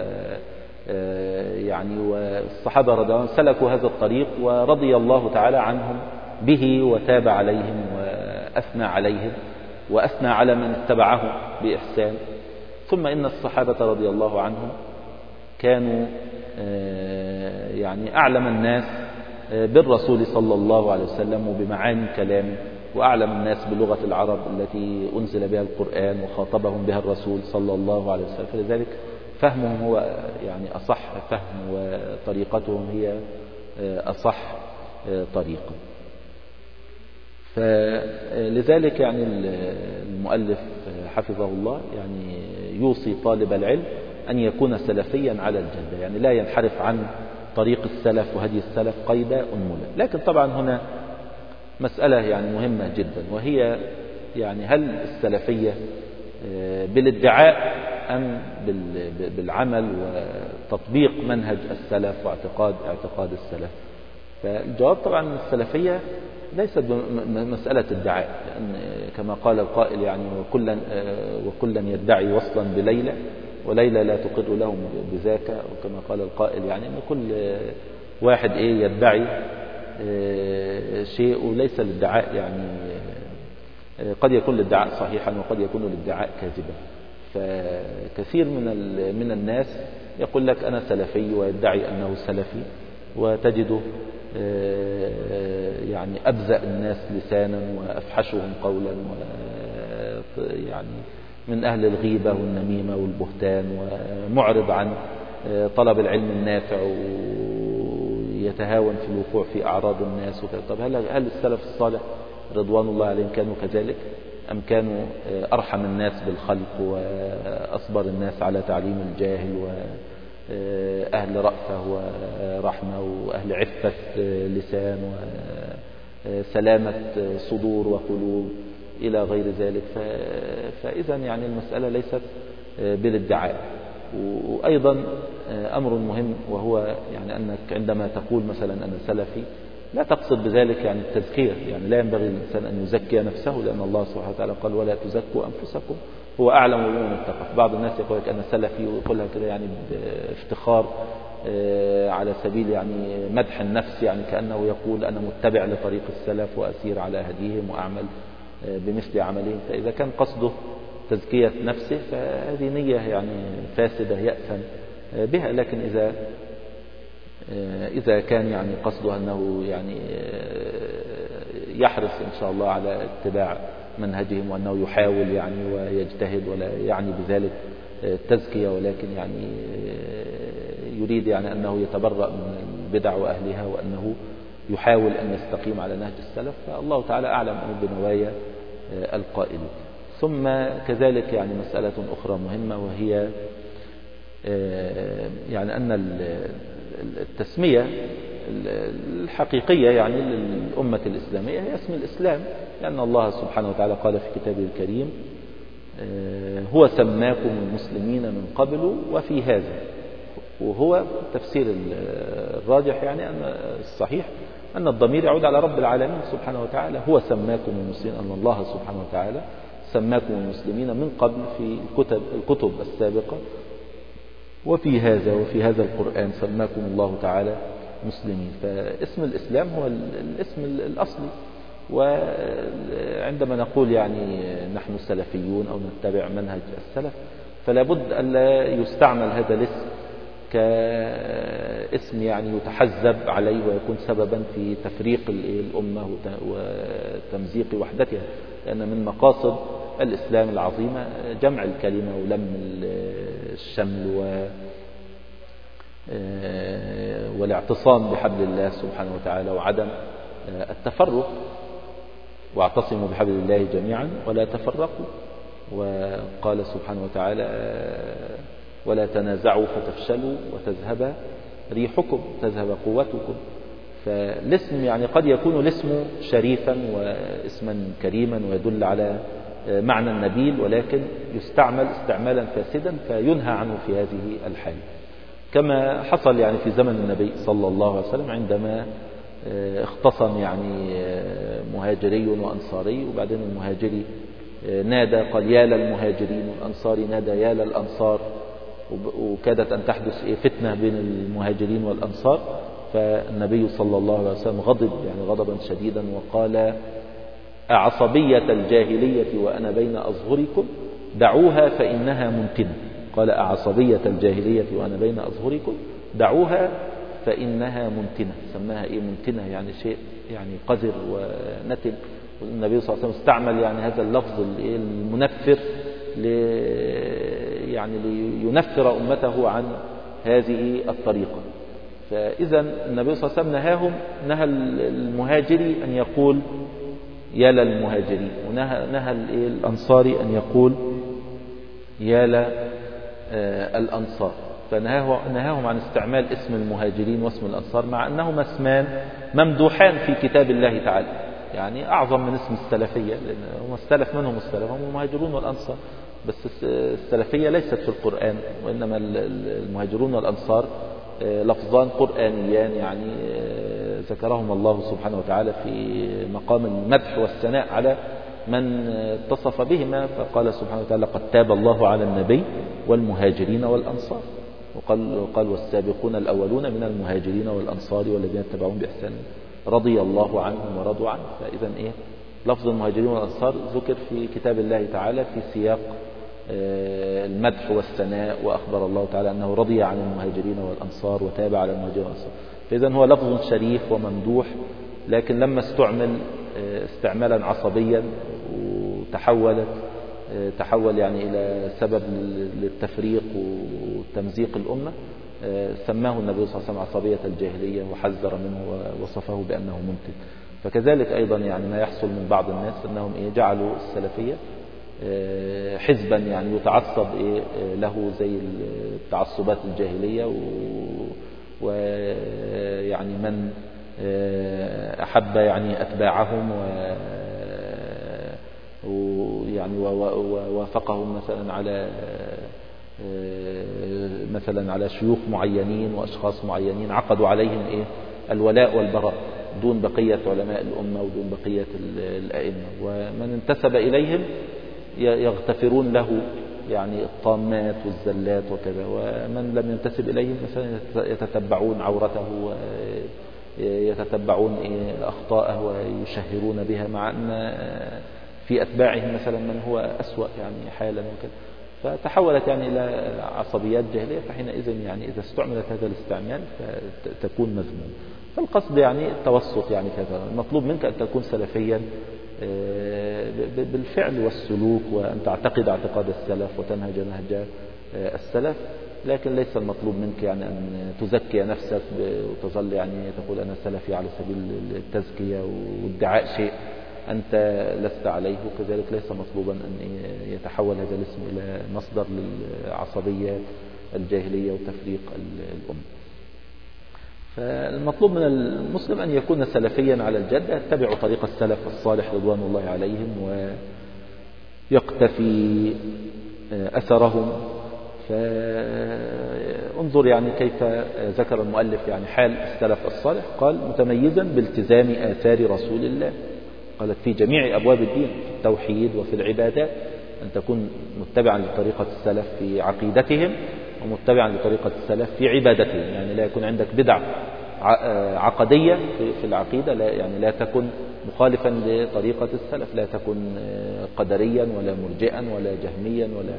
يعني والصحابة رضي الله عنهم سلكوا هذا الطريق ورضي الله تعالى عنهم به وتاب عليهم وأثنى عليهم وأثنى على من اتبعهم بإحسان. ثم إن الصحابة رضي الله عنهم كانوا يعني أعلم الناس بالرسول صلى الله عليه وسلم وبمعاني كلامه، وأعلم الناس بلغة العرب التي أنزل بها القرآن وخاطبهم بها الرسول صلى الله عليه وسلم، فلذلك فهمهم هو يعني أصح فهم وطريقتهم هي أصح طريقة. فلذلك يعني المؤلف حفظه الله يعني يوصي طالب العلم أن يكون سلفيا على الجادة، يعني لا ينحرف عن طريق السلف وهدي السلف قيد أنملة. لكن طبعا هنا مسألة يعني مهمة جدا، وهي يعني هل السلفية بالادعاء أم بالعمل وتطبيق منهج السلف واعتقاد السلف؟ فالجواب طبعا السلفية ليست مسألة ادعاء، لأن كما قال القائل يعني وكلا يدعي وصلا بليلى وليلى لا تقر لهم بذاك، وكما قال القائل يعني أن كل واحد يدعي شيء وليس الادعاء يعني قد يكون الادعاء صحيحا وقد يكون الادعاء كاذبا. فكثير من الناس يقول لك أنا سلفي ويدعي أنه سلفي، وتجده يعني أبذأ الناس لسانا وأفحشهم قولا يعني من أهل الغيبة والنميمة والبهتان، ومعرض عن طلب العلم النافع ويتهاون في الوقوع في أعراض الناس. طب هل السلف الصالح رضوان الله عليهم كانوا كذلك، أم كانوا أرحم الناس بالخلق وأصبر الناس على تعليم الجاهل وأهل رأفة ورحمة وأهل عفة لسان وسلامة صدور وقلوب إلى غير ذلك؟ فإذا يعني المسألة ليست بالادعاء. وأيضا أمر مهم، وهو يعني أنك عندما تقول مثلا أنا سلفي لا تقصد بذلك يعني التزكية، يعني لا ينبغي للإنسان أن يزكي نفسه، لأن الله سبحانه وتعالى قال ولا تزكوا أنفسكم هو أعلم بمن اتقى. بعض الناس يقول لك أنا سلفي ويقولها كده يعني بافتخار على سبيل يعني مدح النفس، يعني كأنه يقول أنا متبع لطريق السلف وأسير على هديهم وأعمل بمثل عملهم. فإذا كان قصده تزكية نفسه فهذه نية يعني فاسدة يأثم بها. لكن إذا كان يعني قصده أنه يعني يحرص إن شاء الله على اتباع منهجهم وأنه يحاول يعني ويجتهد ولا يعني بذلك التزكية، ولكن يعني يريد يعني أنه يتبرأ من البدع وأهلها وأنه يحاول أن يستقيم على نهج السلف، فالله تعالى أعلم بنوايا القائلين. ثم كذلك يعني مسألة أخرى مهمة، وهي يعني أن التسمية الحقيقية يعني للأمة الإسلامية هي اسم الإسلام، لأن الله سبحانه وتعالى قال في كتابه الكريم هو سماكم المسلمين من قبل وفي هذا. وهو تفسير الراجح يعني أن الصحيح أن الضمير يعود على رب العالمين سبحانه وتعالى. هو سماكم المسلمين، أن الله سبحانه وتعالى سماكم المسلمين من قبل في الكتب السابقة وفي هذا القرآن سماكم الله تعالى مسلمين. فاسم الإسلام هو الاسم الأصلي. وعندما نقول يعني نحن سلفيون أو نتبع منهج السلف، فلا بد أن لا يستعمل هذا الاسم كاسم يعني يتحزب عليه ويكون سببا في تفريق الأمة وتمزيق وحدتها، لأن من مقاصد الإسلام العظيمة جمع الكلمة ولم الشمل والاعتصام بحبل الله سبحانه وتعالى وعدم التفرق. واعتصموا بحبل الله جميعا ولا تفرقوا. وقال سبحانه وتعالى ولا تنازعوا فتفشلوا وتذهب ريحكم تذهب قوتكم. فالاسم يعني قد يكون الاسم شريفا واسما كريما ويدل على معنى النبيل، ولكن يستعمل استعمالا فاسدا فينهى عنه في هذه الحال، كما حصل يعني في زمن النبي صلى الله عليه وسلم عندما اختصم يعني مهاجري وأنصاري، وبعدين المهاجري نادى قال يا للمهاجرين، والأنصاري نادى يا للأنصار، وكادت أن تحدث فتنة بين المهاجرين والأنصار. فالنبي صلى الله عليه وسلم غضب يعني غضبا شديدا وقال أعصبية الجاهلية وأنا بين أظهركم دعوها فإنها منتنة. قال أعصبية الجاهلية وأنا بين أظهركم دعوها فإنها منتنة. سماها منتنة يعني شيء يعني قذر ونتن. والنبي صلى الله عليه وسلم استعمل يعني هذا اللفظ المنفر يعني لينفر أمته عن هذه الطريقة. فإذا النبي صلى الله عليه وسلم نهى المهاجري أن يقول يا للمهاجرين، ونهى الأنصاري أن يقول يا للأنصار. فنهاهم عن استعمال اسم المهاجرين واسم الأنصار، مع أنهما اسمان ممدوحان في كتاب الله تعالى، يعني أعظم من اسم السلفية، لأن هم السلف منهم السلف هم المهاجرون والأنصار، بس السلفية ليست في القرآن، وإنما المهاجرون والأنصار لفظان قرآنيان، يعني ذكرهم الله سبحانه وتعالى في مقام المدح والثناء على من اتصف بهما، فقال سبحانه وتعالى: قد تاب الله على النبي والمهاجرين والأنصار، وقال: والسابقون الأولون من المهاجرين والأنصار والذين اتبعوهم بإحسان رضي الله عنهم ورضوا عنه. فإذا لفظ المهاجرين والأنصار ذكر في كتاب الله تعالى في سياق المدح والثناء، وأخبر الله تعالى أنه رضي عن المهاجرين والأنصار وتاب على المهاجرين والأنصار. فإذا هو لفظ شريف وممدوح، لكن لما استعمل استعمالا عصبيا تحول يعني إلى سبب للتفريق وتمزيق الأمة، سماه النبي صلى الله عليه وسلم عصبية الجاهلية وحذر منه ووصفه بأنه ممتد. فكذلك أيضا يعني ما يحصل من بعض الناس أنهم جعلوا السلفية حزبا يعني يتعصب له زي التعصبات الجاهلية، ويعني من أحب يعني أتباعهم ويعني ووافقهم مثلا على شيوخ معينين وأشخاص معينين، عقدوا عليهم الولاء والبراء دون بقية علماء الأمة ودون بقية الأئمة، ومن انتسب إليهم يغتفرون له يعني الطامات والزلات وكذا، ومن لم ينتسب إليهم مثلا يتتبعون عورته ويتتبعون أخطاءه ويشهرون بها، مع أن في أتباعهم مثلا من هو أسوأ يعني حالا وكذا. فتحولت يعني إلى عصبيات جاهلية، فحينئذ يعني إذا استعملت هذا الاستعمال فتكون مذمومة. فالقصد يعني التوسط، يعني كذا المطلوب منك أن تكون سلفيا بالفعل والسلوك، وأن تعتقد اعتقاد السلف وتنهج نهج السلف، لكن ليس المطلوب منك يعني أن تزكي نفسك وتظل يعني تقول أنا سلفي على سبيل التزكية وادعاء شيء أنت لست عليه، وكذلك ليس مطلوبا أن يتحول هذا الاسم إلى مصدر للعصبية الجاهلية وتفريق الأمة. فالمطلوب من المسلم أن يكون سلفيا على الجادة، يتبع طريق السلف الصالح رضوان الله عليهم ويقتفي أثرهم. فانظر يعني كيف ذكر المؤلف يعني حال السلف الصالح، قال: متميزا بالتزام آثار رسول الله، قالت في جميع أبواب الدين، في التوحيد وفي العبادات، أن تكون متبعا لطريقة السلف في عقيدتهم ومتبعا لطريقة السلف في عبادتهم، يعني لا يكون عندك بدع عقدية في العقيدة، لا تكن مخالفا لطريقة السلف، لا تكن قدريا ولا مرجئا ولا جهميا ولا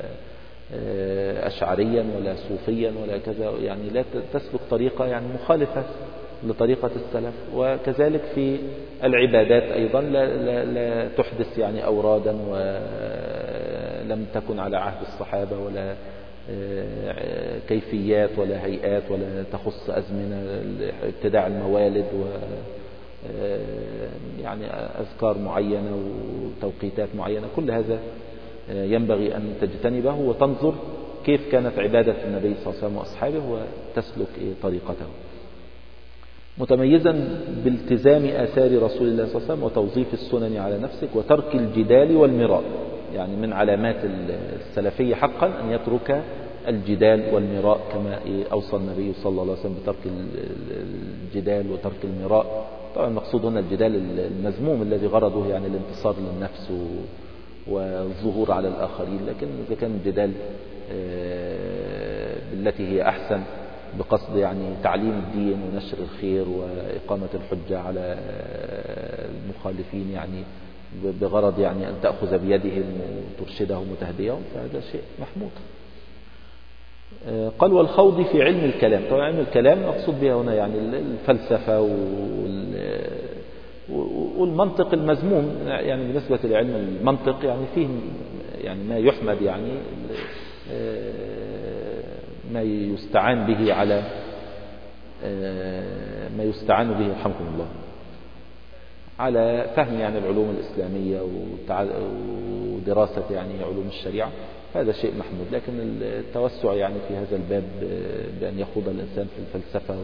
أشعريا ولا صوفيا ولا كذا، يعني لا تسلك طريقة يعني مخالفة لطريقة السلف. وكذلك في العبادات أيضا لا تحدث يعني أورادا ولم تكن على عهد الصحابة، ولا كيفيات ولا هيئات، ولا تخص أزمنة ابتداع الموالد يعني أذكار معينة وتوقيتات معينة. كل هذا ينبغي أن تجتنبه وتنظر كيف كانت عبادة النبي صلى الله عليه وسلم وأصحابه وتسلك طريقته. متميزا بالتزام آثار رسول الله صلى الله عليه وسلم وتوظيف السنن على نفسك وترك الجدال والمراء، يعني من علامات السلفية حقا أن يترك الجدال والمراء، كما أوصى النبي صلى الله عليه وسلم بترك الجدال وترك المراء. طبعا المقصود هنا الجدال المذموم الذي غرضه يعني الانتصار للنفس والظهور على الآخرين، لكن إذا كان الجدال بالتي هي أحسن بقصد يعني تعليم الدين ونشر الخير وإقامة الحجة على المخالفين، يعني بغرض يعني أن تأخذ بيدهم وترشدهم وتهديهم، فهذا شيء محمود. قال: والخوض في علم الكلام. طبعا علم الكلام مقصود بها هنا يعني الفلسفة والمنطق المذموم، يعني بالنسبة لعلم المنطق يعني فيه يعني ما يحمد، يعني ما يستعان به على ما يستعان به رحمكم الله على فهم يعني العلوم الإسلامية ودراسة يعني علوم الشريعة، هذا شيء محمود. لكن التوسع يعني في هذا الباب بأن يخوض الإنسان في الفلسفة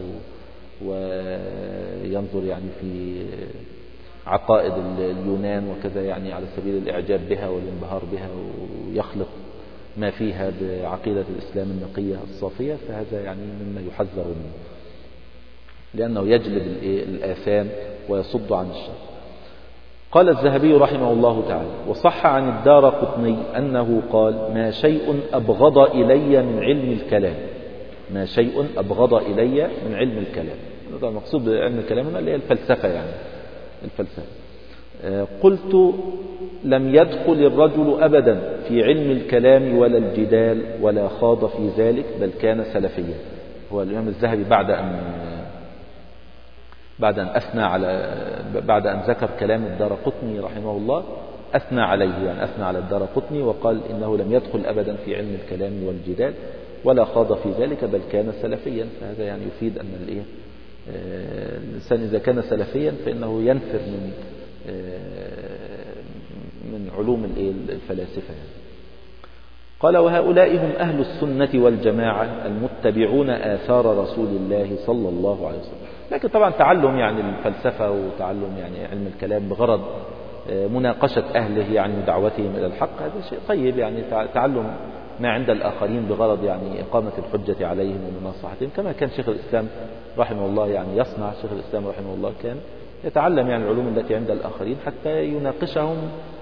وينظر يعني في عقائد اليونان وكذا يعني على سبيل الإعجاب بها والانبهار بها ويخلط ما فيها بعقيدة الإسلام النقية الصافية، فهذا يعني مما يحذر منه، لأنه يجلب الآثام ويصد عن الشر. قال الذهبي رحمه الله تعالى: وصح عن الدارقطني أنه قال: ما شيء أبغض إلي من علم الكلام، ما شيء أبغض إلي من علم الكلام. هذا المقصود بعلم الكلام هنا اللي هي الفلسفة، يعني الفلسفة. قلت: لم يدخل الرجل أبدا في علم الكلام ولا الجدال ولا خاض في ذلك، بل كان سلفيا. هو الإمام الذهبي بعد أن ذكر كلام الدارقطني رحمه الله أثنى عليه، يعني أثنى على الدارقطني وقال إنه لم يدخل أبدا في علم الكلام والجدال ولا خاض في ذلك، بل كان سلفيا. فهذا يعني يفيد أن الإنسان إذا كان سلفيا فإنه ينفر من علوم الفلاسفة يعني. قال: وهؤلاء هم أهل السنة والجماعة المتبعون آثار رسول الله صلى الله عليه وسلم. لكن طبعا تعلم يعني الفلسفة وتعلم يعني علم الكلام بغرض مناقشة أهله يعني ودعوتهم إلى الحق، هذا شيء طيب. يعني تعلم ما عند الآخرين بغرض يعني إقامة الحجة عليهم ومناصحتهم، كما كان شيخ الإسلام رحمه الله يعني يصنع. شيخ الإسلام رحمه الله كان يتعلم يعني العلوم التي عند الآخرين حتى يناقشهم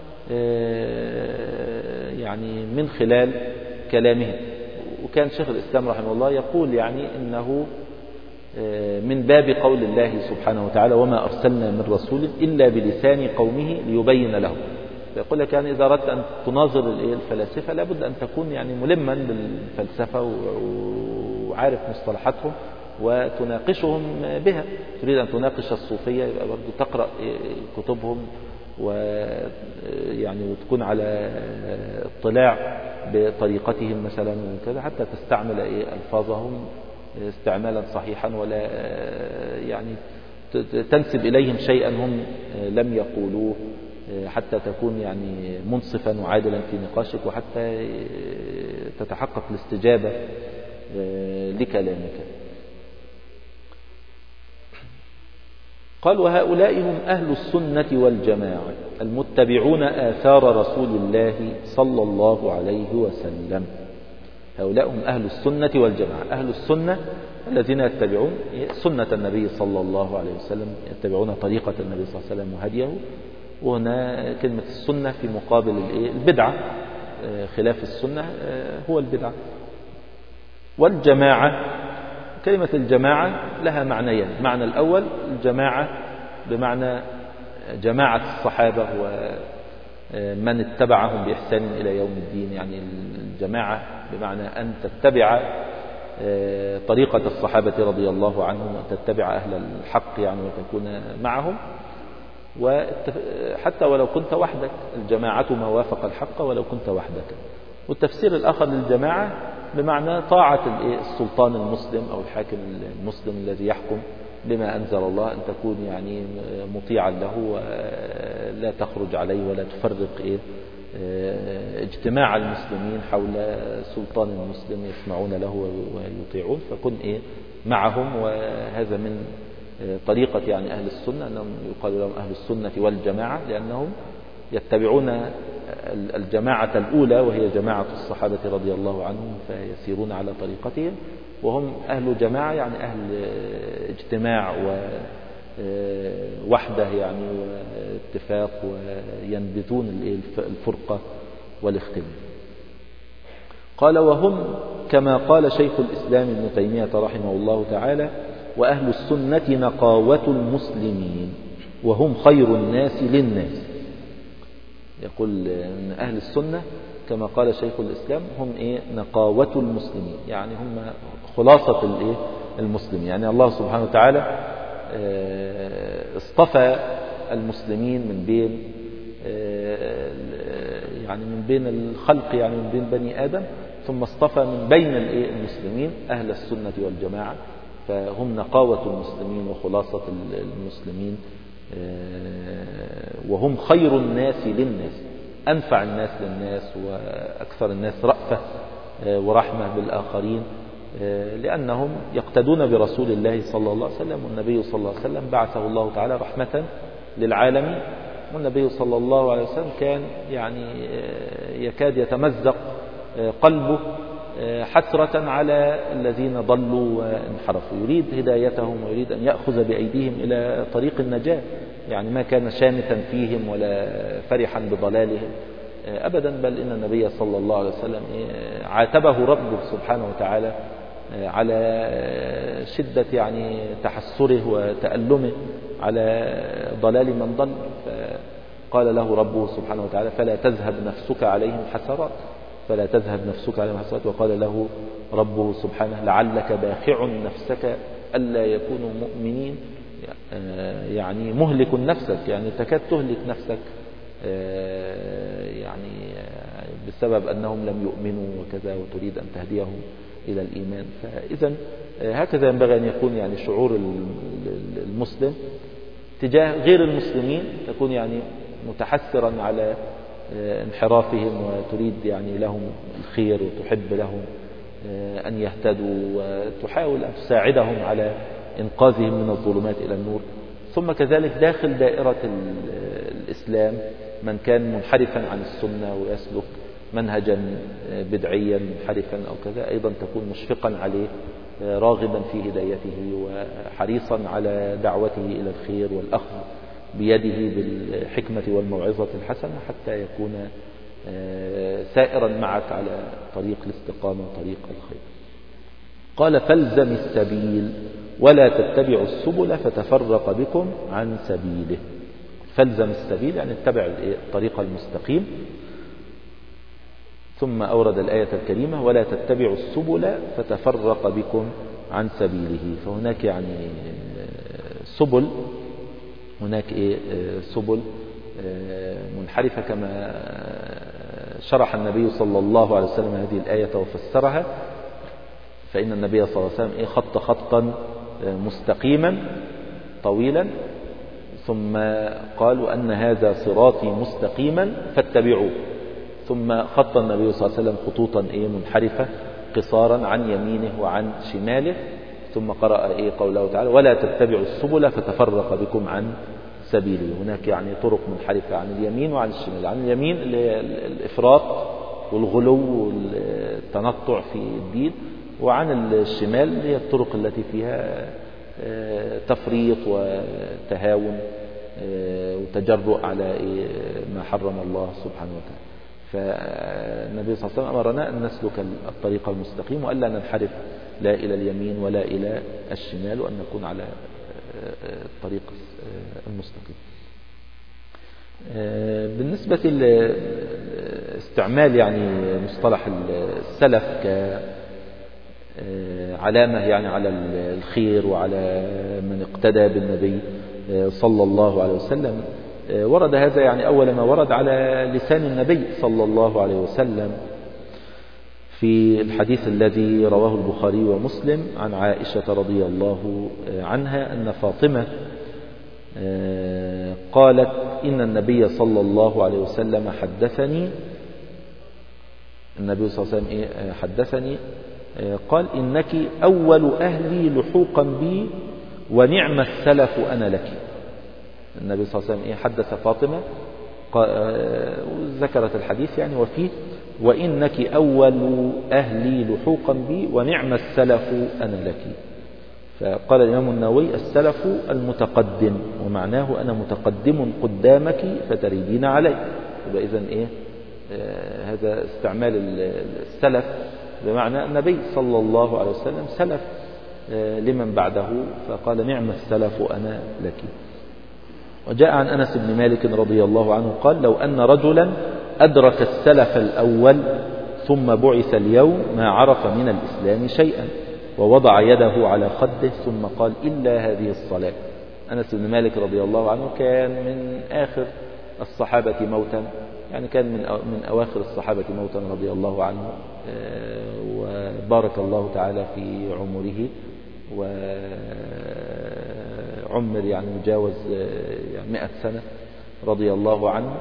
يعني من خلال كلامهم. وكان شيخ الإسلام رحمه الله يقول يعني إنه من باب قول الله سبحانه وتعالى: وما أرسلنا من رسول إلا بلسان قومه ليبين لهم. فيقول لك يعني إذا أردت أن تناظر الفلاسفة لابد أن تكون يعني ملما بالفلسفة وعارف مصطلحاتهم وتناقشهم بها. تريد أن تناقش الصوفية يبقى برضو تقرأ كتبهم ويعني وتكون على اطلاع بطريقتهم مثلا وكذا، حتى تستعمل ألفاظهم استعمالا صحيحا، ولا يعني تنسب إليهم شيئا هم لم يقولوه، حتى تكون يعني منصفا وعادلا في نقاشك، وحتى تتحقق الاستجابة لكلامك. قال: وهؤلاء هم أهل السنة والجماعة المتبعون آثار رسول الله صلى الله عليه وسلم. هؤلاء هم أهل السنة والجماعة. أهل السنة الذين يتبعون سنة النبي صلى الله عليه وسلم، يتبعون طريقة النبي صلى الله عليه وسلم وهديه. وهنا كلمة السنة في مقابل البدعة، خلاف السنة هو البدعة. والجماعة، كلمة الجماعة لها معنيين. المعنى الأول الجماعة بمعنى جماعة الصحابة ومن اتبعهم بإحسان إلى يوم الدين، يعني الجماعة بمعنى أن تتبع طريقة الصحابة رضي الله عنهم وتتبع أهل الحق يعني وتكون معهم، وحتى ولو كنت وحدك. الجماعة ما وافق الحق ولو كنت وحدك. والتفسير الآخر للجماعة بمعنى طاعة السلطان المسلم أو الحاكم المسلم الذي يحكم بما أنزل الله، أن تكون يعني مطيعا له ولا تخرج عليه ولا تفرق اجتماع المسلمين حول سلطان المسلم يسمعون له ويطيعون، فكن معهم. وهذا من طريقة يعني أهل السنة، أنهم يقال لهم أهل السنة والجماعة، لأنهم يتبعون الجماعة الأولى وهي جماعة الصحابة رضي الله عنهم، فيسيرون على طريقتهم. وهم أهل جماعة يعني أهل اجتماع ووحدة يعني واتفاق، وينبذون الفرقة والاختلاف. قال: وهم كما قال شيخ الإسلام ابن تيمية رحمه الله تعالى: وأهل السنة نقاوة المسلمين وهم خير الناس للناس. يقول أن أهل السنة كما قال شيخ الإسلام هم نقاوة المسلمين، يعني هم خلاصة المسلمين. يعني الله سبحانه وتعالى اصطفى المسلمين من بين الخلق، يعني من بين بني آدم، ثم اصطفى من بين المسلمين أهل السنة والجماعة، فهم نقاوة المسلمين وخلاصة المسلمين وهم خير الناس للناس، أنفع الناس للناس وأكثر الناس رأفة ورحمة بالآخرين، لأنهم يقتدون برسول الله صلى الله عليه وسلم. والنبي صلى الله عليه وسلم بعثه الله تعالى رحمة للعالمين، والنبي صلى الله عليه وسلم كان يعني يكاد يتمزق قلبه حسرة على الذين ضلوا وانحرفوا، يريد هدايتهم ويريد أن يأخذ بأيديهم إلى طريق النجاة، يعني ما كان شامتا فيهم ولا فرحا بضلالهم أبدا، بل إن النبي صلى الله عليه وسلم عاتبه ربه سبحانه وتعالى على شدة يعني تحسره وتألمه على ضلال من ضل، فقال له ربه سبحانه وتعالى فلا تذهب نفسك عليهم حسرات، فلا تذهب نفسك عليهم حسرات. وقال له ربه سبحانه لعلك باخع نفسك ألا يكونوا مؤمنين، يعني مهلك نفسك، يعني تكاد تهلك نفسك يعني بسبب أنهم لم يؤمنوا وكذا، وتريد أن تهديهم إلى الإيمان. فإذا هكذا ينبغي أن يكون يعني شعور المسلم تجاه غير المسلمين، تكون يعني متحسرا على انحرافهم وتريد يعني لهم الخير وتحب لهم أن يهتدوا وتحاول أن تساعدهم على إنقاذهم من الظلمات إلى النور. ثم كذلك داخل دائرة الإسلام من كان منحرفا عن السنة ويسلك منهجا بدعيا منحرفا أو كذا، أيضا تكون مشفقا عليه راغبا في هدايته وحريصا على دعوته إلى الخير والأخذ بيده بالحكمة والموعظة الحسنة حتى يكون سائرا معك على طريق الاستقامة وطريق الخير. قال فالزم السبيل ولا تتبعوا السبل فتفرق بكم عن سبيله. فالزم السبيل يعني اتبع الطريق المستقيم. ثم أورد الآية الكريمة ولا تتبعوا السبل فتفرق بكم عن سبيله. فهناك يعني سبل، هناك سبل منحرفة كما شرح النبي صلى الله عليه وسلم هذه الآية وفسرها. فإن النبي صلى الله عليه وسلم خط خطا مستقيما طويلا، ثم قالوا أن هذا صراطي مستقيما فاتبعوه، ثم خط النبي صلى الله عليه وسلم خطوطا منحرفة قصارا عن يمينه وعن شماله، ثم قرأ قوله تعالى ولا تتبعوا السبل فتفرق بكم عن سبيله. هناك يعني طرق منحرفة عن اليمين وعن الشمال. عن اليمين الإفراط والغلو والتنطع في الدين، وعن الشمال هي الطرق التي فيها تفريط وتهاون وتجرؤ على ما حرم الله سبحانه وتعالى. فالنبي صلى الله عليه وسلم أمرنا أن نسلك الطريق المستقيم وألا ننحرف لا إلى اليمين ولا إلى الشمال، وأن نكون على الطريق المستقيم. بالنسبة لاستعمال يعني مصطلح السلف كعلامة يعني على الخير وعلى من اقتدى بالنبي صلى الله عليه وسلم، ورد هذا يعني أول ما ورد على لسان النبي صلى الله عليه وسلم في الحديث الذي رواه البخاري ومسلم عن عائشة رضي الله عنها أن فاطمة قالت إن النبي صلى الله عليه وسلم حدثني، النبي صلى الله عليه وسلم حدثني قال إنك أول أهلي لحوقا بي ونعم السلف أنا لك. النبي صلى الله عليه وسلم حدث فاطمة ذكرت الحديث يعني وفيه وإنك أول أهلي لحوقا بي ونعم السلف أنا لك. فقال الإمام النووي السلف المتقدم، ومعناه أنا متقدم قدامك فتريدين علي. يبقى إذن هذا استعمال السلف بمعنى النبي صلى الله عليه وسلم سلف لمن بعده، فقال نعم السلف أنا لك. وجاء عن أنس بن مالك رضي الله عنه قال لو أن رجلا أدرك السلف الأول ثم بعث اليوم ما عرف من الإسلام شيئا، ووضع يده على خده ثم قال إلا هذه الصلاة. أنس بن مالك رضي الله عنه كان من آخر الصحابة موتا، يعني كان من أواخر الصحابة موتا رضي الله عنه، وبارك الله تعالى في عمره عمر يعني مجاوز يعني 100 سنة رضي الله عنه.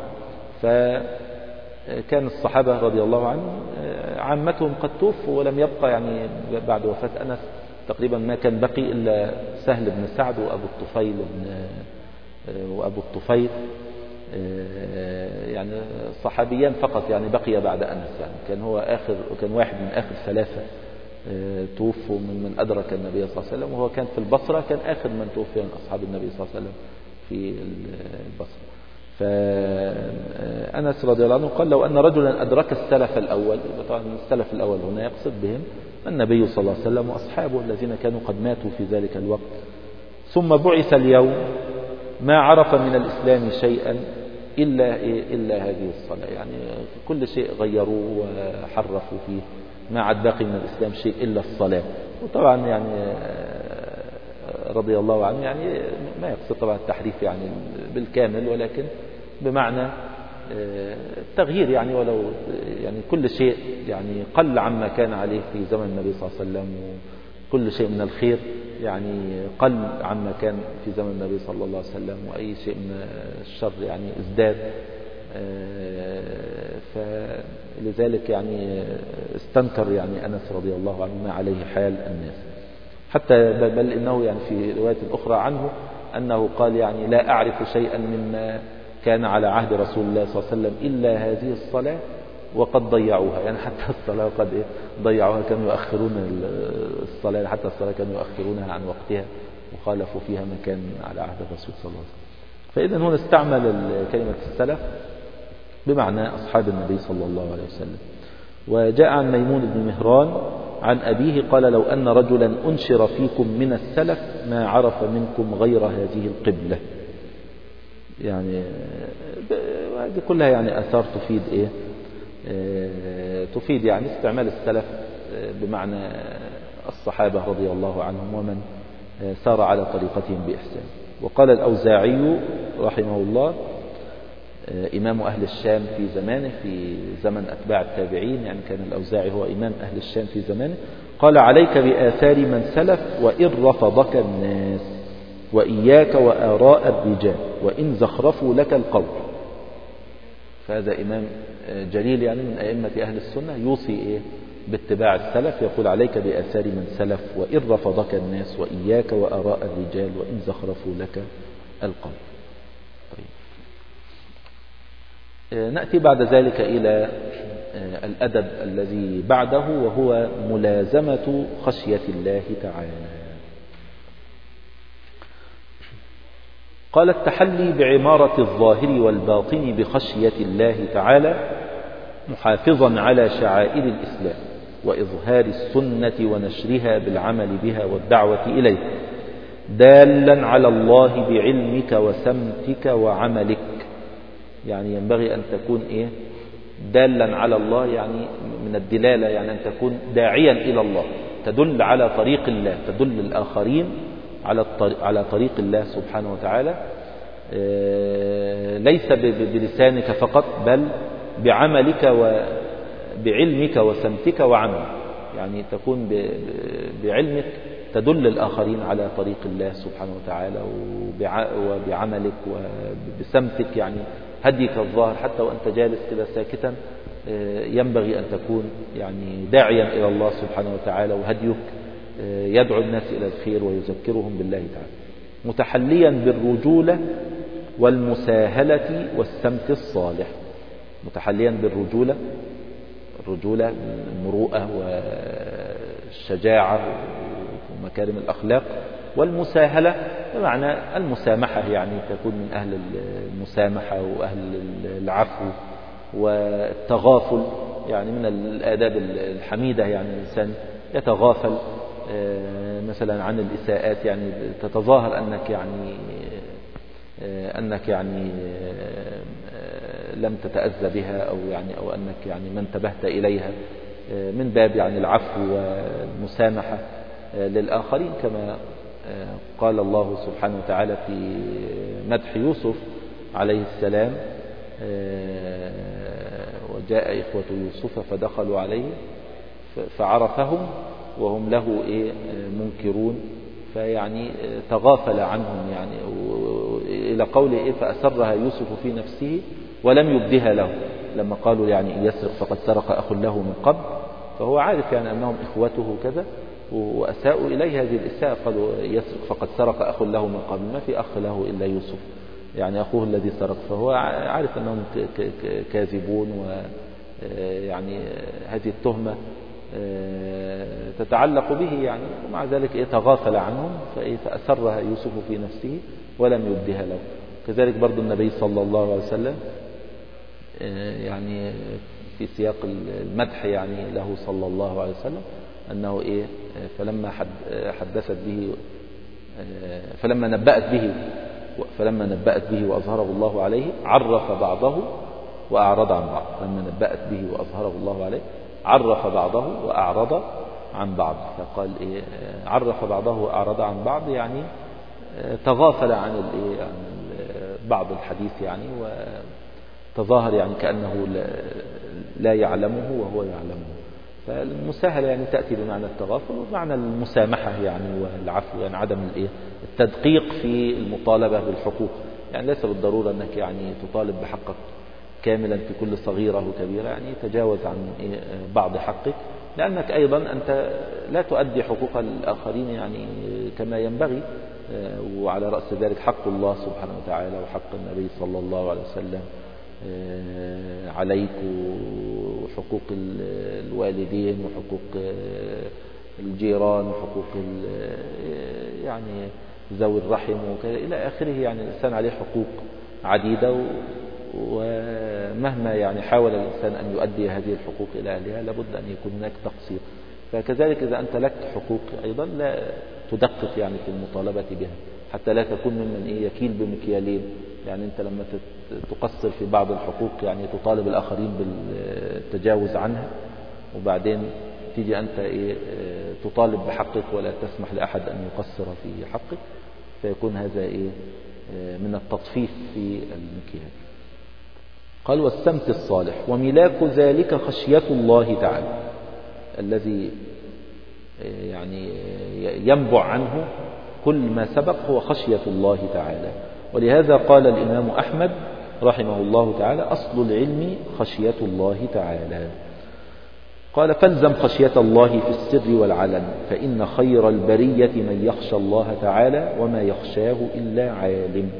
فكان الصحابة رضي الله عنهم عامتهم قد توفوا ولم يبقى يعني بعد وفاة أنس تقريبا ما كان بقي إلا سهل بن سعد وأبو الطفيل يعني صحابيان فقط يعني بقي بعد أنس. يعني كان هو كان واحد من آخر 3 توفوا من أدرك النبي صلى الله عليه وسلم، وهو كان في البصرة، كان آخر من توفي من أصحاب النبي صلى الله عليه وسلم في البصرة. فأنس رضي الله عنه قال: لو أن رجلا أدرك السلف الأول، طبعا السلف الأول هنا يقصد بهم النبي صلى الله عليه وسلم وأصحابه الذين كانوا قد ماتوا في ذلك الوقت، ثم بعث اليوم ما عرف من الإسلام شيئا إلا هذه الصلاة. يعني كل شيء غيروه وحرفوا فيه، ما عاد باقي من الإسلام شيء إلا الصلاة. وطبعا يعني رضي الله عنه يعني ما يقصد طبعا التحريف يعني بالكامل، ولكن بمعنى التغيير يعني، ولو يعني كل شيء يعني قل عما كان عليه في زمن النبي صلى الله عليه وسلم، وكل شيء من الخير يعني قل عما كان في زمن النبي صلى الله عليه وسلم، وأي شيء من الشر يعني ازداد. فلذلك يعني استنكر يعني أنس رضي الله عنه ما عليه حال الناس، حتى بل إنه يعني في رواية أخرى عنه أنه قال يعني: لا أعرف شيئا مما كان على عهد رسول الله صلى الله عليه وسلم إلا هذه الصلاة وقد ضيعوها. يعني حتى الصلاة قد ضيعوها، كانوا يؤخرون الصلاة، حتى الصلاة كانوا يؤخرونها عن وقتها وخالفوا فيها ما كان على عهد الرسول صلى الله عليه وسلم. فإذا هنا استعمل كلمة السلف بمعنى أصحاب النبي صلى الله عليه وسلم. وجاء عن ميمون بن مهران عن أبيه قال: لو أن رجلا أنشر فيكم من السلف ما عرف منكم غير هذه القبلة. يعني هذه كلها يعني آثار تفيد تفيد يعني استعمال السلف بمعنى الصحابة رضي الله عنهم ومن سار على طريقتهم بإحسان. وقال الأوزاعي رحمه الله إمام أهل الشام في زمانه، في زمن أتباع التابعين، يعني كان الأوزاعي هو إمام أهل الشام في زمانه، قال: عليك بآثار من سلف وإن رفضك الناس، وإياك وآراء الرجال وإن زخرفوا لك القول. فهذا إمام جليل يعني من أئمة أهل السنة يوصي باتباع السلف، يقول: عليك بآثار من سلف وإن رفضك الناس، وإياك وآراء الرجال وإن زخرفوا لك القول. نأتي بعد ذلك إلى الأدب الذي بعده، وهو ملازمة خشية الله تعالى. قال: التحلي بعمارة الظاهر والباطن بخشية الله تعالى، محافظا على شعائر الإسلام وإظهار السنة ونشرها بالعمل بها والدعوة إليه، دالا على الله بعلمك وسمتك وعملك. يعني ينبغي أن تكون دالا على الله، يعني من الدلالة يعني أن تكون داعيا إلى الله، تدل على طريق الله، تدل الآخرين على طريق الله سبحانه وتعالى، ليس بلسانك فقط بل بعملك وبعلمك وسمتك وعملك. يعني تكون بعلمك تدل الآخرين على طريق الله سبحانه وتعالى، وبعملك وبسمتك يعني هديك الظاهر، حتى وأنت جالس كده ساكتا ينبغي أن تكون يعني داعيا إلى الله سبحانه وتعالى، وهديك يدعو الناس إلى الخير ويذكرهم بالله تعالى، متحليا بالرجولة والمساهلة والسمت الصالح. متحليا بالرجولة، الرجولة المروءة والشجاعة ومكارم الأخلاق، والمساهلة بمعنى المسامحة، يعني تكون من أهل المسامحة وأهل العفو والتغافل، يعني من الآداب الحميدة يعني الإنسان يتغافل مثلا عن الإساءات، يعني تتظاهر أنك يعني لم تتأذى بها، أو أنك يعني ما انتبهت إليها، من باب يعني العفو والمسامحة للآخرين، كما قال الله سبحانه وتعالى في مدح يوسف عليه السلام: وجاء إخوة يوسف فدخلوا عليه فعرفهم وهم له منكرون، فيعني تغافل عنهم يعني إلى قوله فأسرها يوسف في نفسه ولم يبدها له. لما قالوا يعني إن يسرق فقد سرق أخ له من قبل، فهو عارف يعني أنهم إخوته كذا وأساءوا إليه هذه الإساءة. قالوا يسرق فقد سرق أخ له من قبل، ما في أخ له إلا يوسف يعني أخوه الذي سرق، فهو عارف أنهم كاذبون، ويعني هذه التهمة تتعلق به يعني، ومع ذلك تغافل عنهم فأسرها يوسف في نفسه ولم يبدها له. كذلك برضو النبي صلى الله عليه وسلم يعني في سياق المدح يعني له صلى الله عليه وسلم أنه فلما نبأت به وأظهره الله عليه عرف بعضه وأعرض عن بعض. لما نبأت به وأظهره الله عليه عرف بعضه وأعرض عن بعض، فقال عرف بعضه وأعرض عن بعض يعني تغافل عن بعض الحديث يعني، وتظاهر يعني كأنه لا يعلمه وهو يعلمه. فالمساهلة يعني تأتي بمعنى التغافل ومعنى المسامحة يعني والعفو، يعني عدم التدقيق في المطالبة بالحقوق. يعني ليس بالضرورة أنك يعني تطالب بحقك كاملا في كل صغيرة وكبيرة، يعني تجاوز عن بعض حقك، لأنك أيضا أنت لا تؤدي حقوق الآخرين يعني كما ينبغي. وعلى رأس ذلك حق الله سبحانه وتعالى وحق النبي صلى الله عليه وسلم عليك، وحقوق الوالدين وحقوق الجيران وحقوق يعني ذوي الرحم وكذا إلى آخره. يعني الإنسان عليه حقوق عديدة، ومهما يعني حاول الإنسان أن يؤدي هذه الحقوق إلى أهلها لابد أن يكون هناك تقصير. فكذلك إذا أنت لك حقوق أيضا لا تدقق يعني في المطالبة بها، حتى لا تكون ممن يكيل بمكيالين. يعني أنت لما تقصر في بعض الحقوق يعني تطالب الآخرين بالتجاوز عنها، وبعدين تيجي أنت تطالب بحقك ولا تسمح لأحد أن يقصر في حقك، فيكون هذا من التطفيف في المكيال. قال والسمت الصالح وملاك ذلك خشية الله تعالى، الذي يعني ينبع عنه كل ما سبق هو خشية الله تعالى. ولهذا قال الإمام أحمد رحمه الله تعالى أصل العلم خشية الله تعالى. قال فالزم خشية الله في السر والعلن، فإن خير البرية من يخشى الله تعالى وما يخشاه إلا عالم.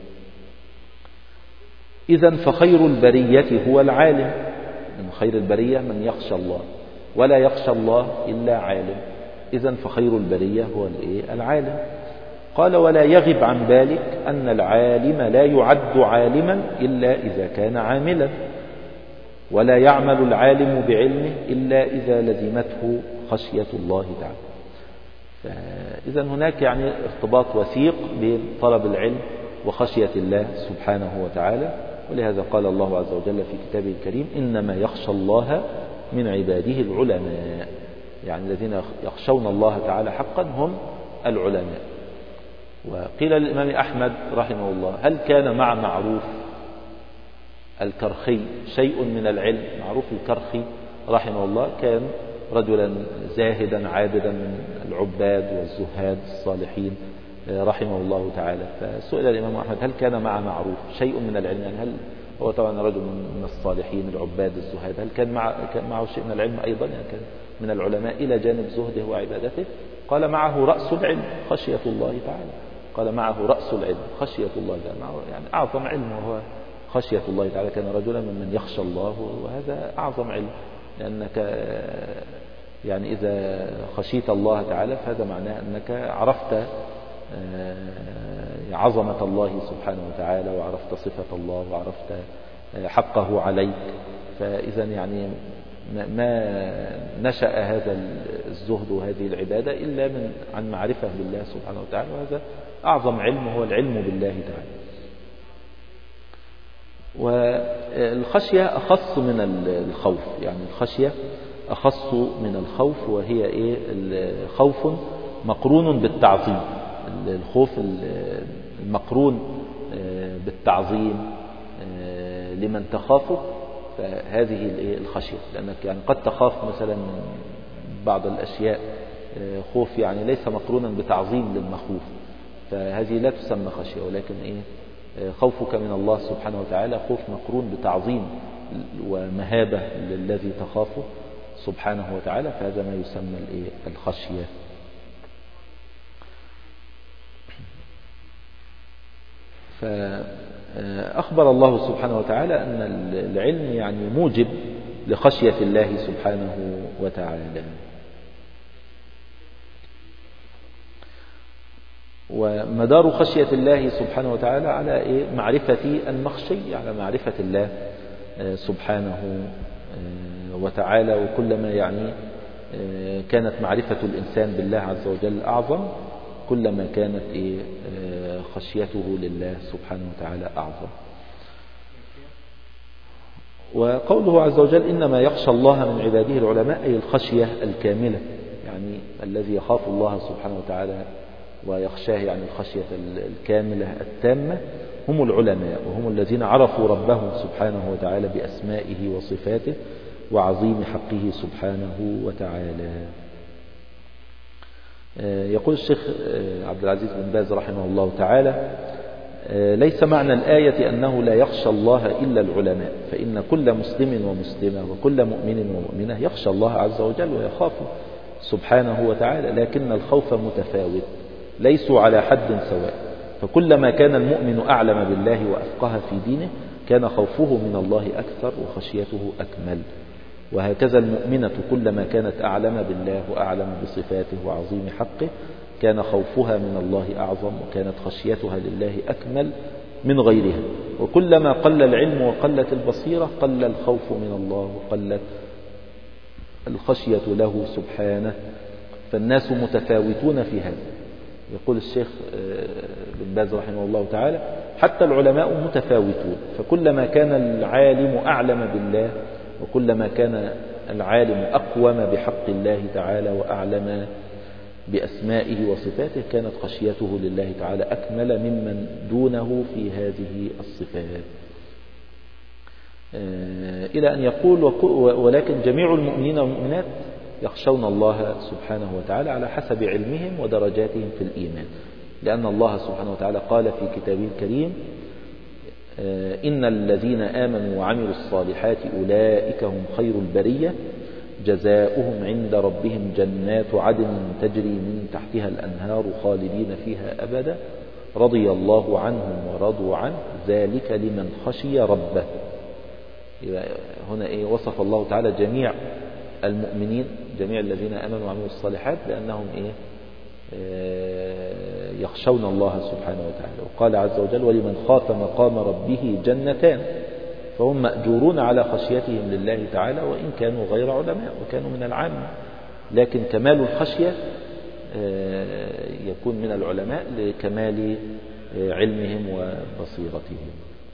إذن فخير البرية هو العالم، من خير البرية من يخشى الله، ولا يخشى الله إلا عالم. إذن فخير البرية هو العالم. قال ولا يغب عن بالك أن العالم لا يعد عالما إلا إذا كان عاملا، ولا يعمل العالم بعلمه إلا إذا لزمته خشية الله تعالى. فإذا هناك يعني ارتباط وثيق بين طلب العلم وخشية الله سبحانه وتعالى. ولهذا قال الله عز وجل في كتابه الكريم إنما يخشى الله من عباده العلماء، يعني الذين يخشون الله تعالى حقا هم العلماء. وقيل للإمام أحمد رحمه الله هل كان مع معروف الكرخي شيء من العلم؟ معروف الكرخي رحمه الله كان رجلا زاهدا عابدا من العباد والزهاد الصالحين رحمه الله تعالى. فسئل الإمام أحمد هل كان مع معروف شيء من العلم، يعني هل هو طبعا رجل من الصالحين العباد الزهاد، هل كان معه شيء من العلم أيضا، يعني كان من العلماء إلى جانب زهده وعبادته؟ قال معه رأس العلم خشية الله تعالى. قال معه رأس العلم خشية الله تعالى، يعني أعظم علم وهو خشية الله تعالى. كان رجلا ممن يخشى الله، وهذا أعظم علم، لأنك يعني إذا خشيت الله تعالى فهذا معناه أنك عرفت عظمة الله سبحانه وتعالى، وعرفت صفة الله، وعرفت حقه عليك. فإذا يعني ما نشأ هذا الزهد وهذه العبادة إلا عن معرفة بالله سبحانه وتعالى، وهذا أعظم علم هو العلم بالله تعالى. والخشية أخص من الخوف، يعني الخشية أخص من الخوف، وهي خوف مقرون بالتعظيم. الخوف المقرون بالتعظيم لمن تخافه، فهذه الخشية. لأنك يعني قد تخاف مثلا من بعض الأشياء خوف يعني ليس مقرونا بتعظيم للمخوف، فهذه لا تسمى خشية، ولكن خوفك من الله سبحانه وتعالى خوف مقرون بتعظيم ومهابة للذي تخافه سبحانه وتعالى، فهذا ما يسمى الخشية. فأخبر الله سبحانه وتعالى أن العلم يعني موجب لخشية الله سبحانه وتعالى. ومدار خشية الله سبحانه وتعالى على معرفة المخشي، على معرفة الله سبحانه وتعالى. وكلما يعني كانت معرفة الإنسان بالله عز وجل أعظم، كلما كانت خشيته لله سبحانه وتعالى أعظم. وقوله عز وجل إنما يخشى الله من عباده العلماء، أي الخشية الكاملة، يعني الذي يخاف الله سبحانه وتعالى ويخشاه يعني الخشية الكاملة التامة هم العلماء، وهم الذين عرفوا ربهم سبحانه وتعالى بأسمائه وصفاته وعظيم حقه سبحانه وتعالى. يقول الشيخ عبد العزيز بن باز رحمه الله تعالى: ليس معنى الآية أنه لا يخشى الله إلا العلماء، فإن كل مسلم ومسلمة وكل مؤمن ومؤمنة يخشى الله عز وجل ويخافه سبحانه وتعالى، لكن الخوف متفاوت، ليسوا على حد سواء. فكلما كان المؤمن أعلم بالله وأفقه في دينه كان خوفه من الله أكثر وخشيته أكمل، وهكذا المؤمنة كلما كانت أعلم بالله وأعلم بصفاته وعظيم حقه كان خوفها من الله أعظم، وكانت خشيتها لله أكمل من غيرها. وكلما قل العلم وقلت البصيرة قل الخوف من الله وقلت الخشية له سبحانه، فالناس متفاوتون في هذا. يقول الشيخ بن باز رحمه الله تعالى: حتى العلماء متفاوتون، فكلما كان العالم أعلم بالله وكلما كان العالم أقوم بحق الله تعالى وأعلم بأسمائه وصفاته كانت خشيته لله تعالى أكمل ممن دونه في هذه الصفات. إلى أن يقول: ولكن جميع المؤمنين والمؤمنات يخشون الله سبحانه وتعالى على حسب علمهم ودرجاتهم في الإيمان، لأن الله سبحانه وتعالى قال في كتابه الكريم: إن الذين آمنوا وعملوا الصالحات أولئك هم خير البرية جزاؤهم عند ربهم جنات عدن تجري من تحتها الأنهار خالدين فيها أبدا رضي الله عنهم ورضوا عنه ذلك لمن خشي ربه. هنا وصف الله تعالى جميع المؤمنين، جميع الذين آمنوا وعملوا الصالحات، لأنهم يخشون الله سبحانه وتعالى. وقال عز وجل: ولمن خاف مقام ربه جنتان، فهم مأجورون على خشيتهم لله تعالى وإن كانوا غير علماء وكانوا من العامة، لكن كمال الخشية يكون من العلماء لكمال علمهم وبصيرتهم.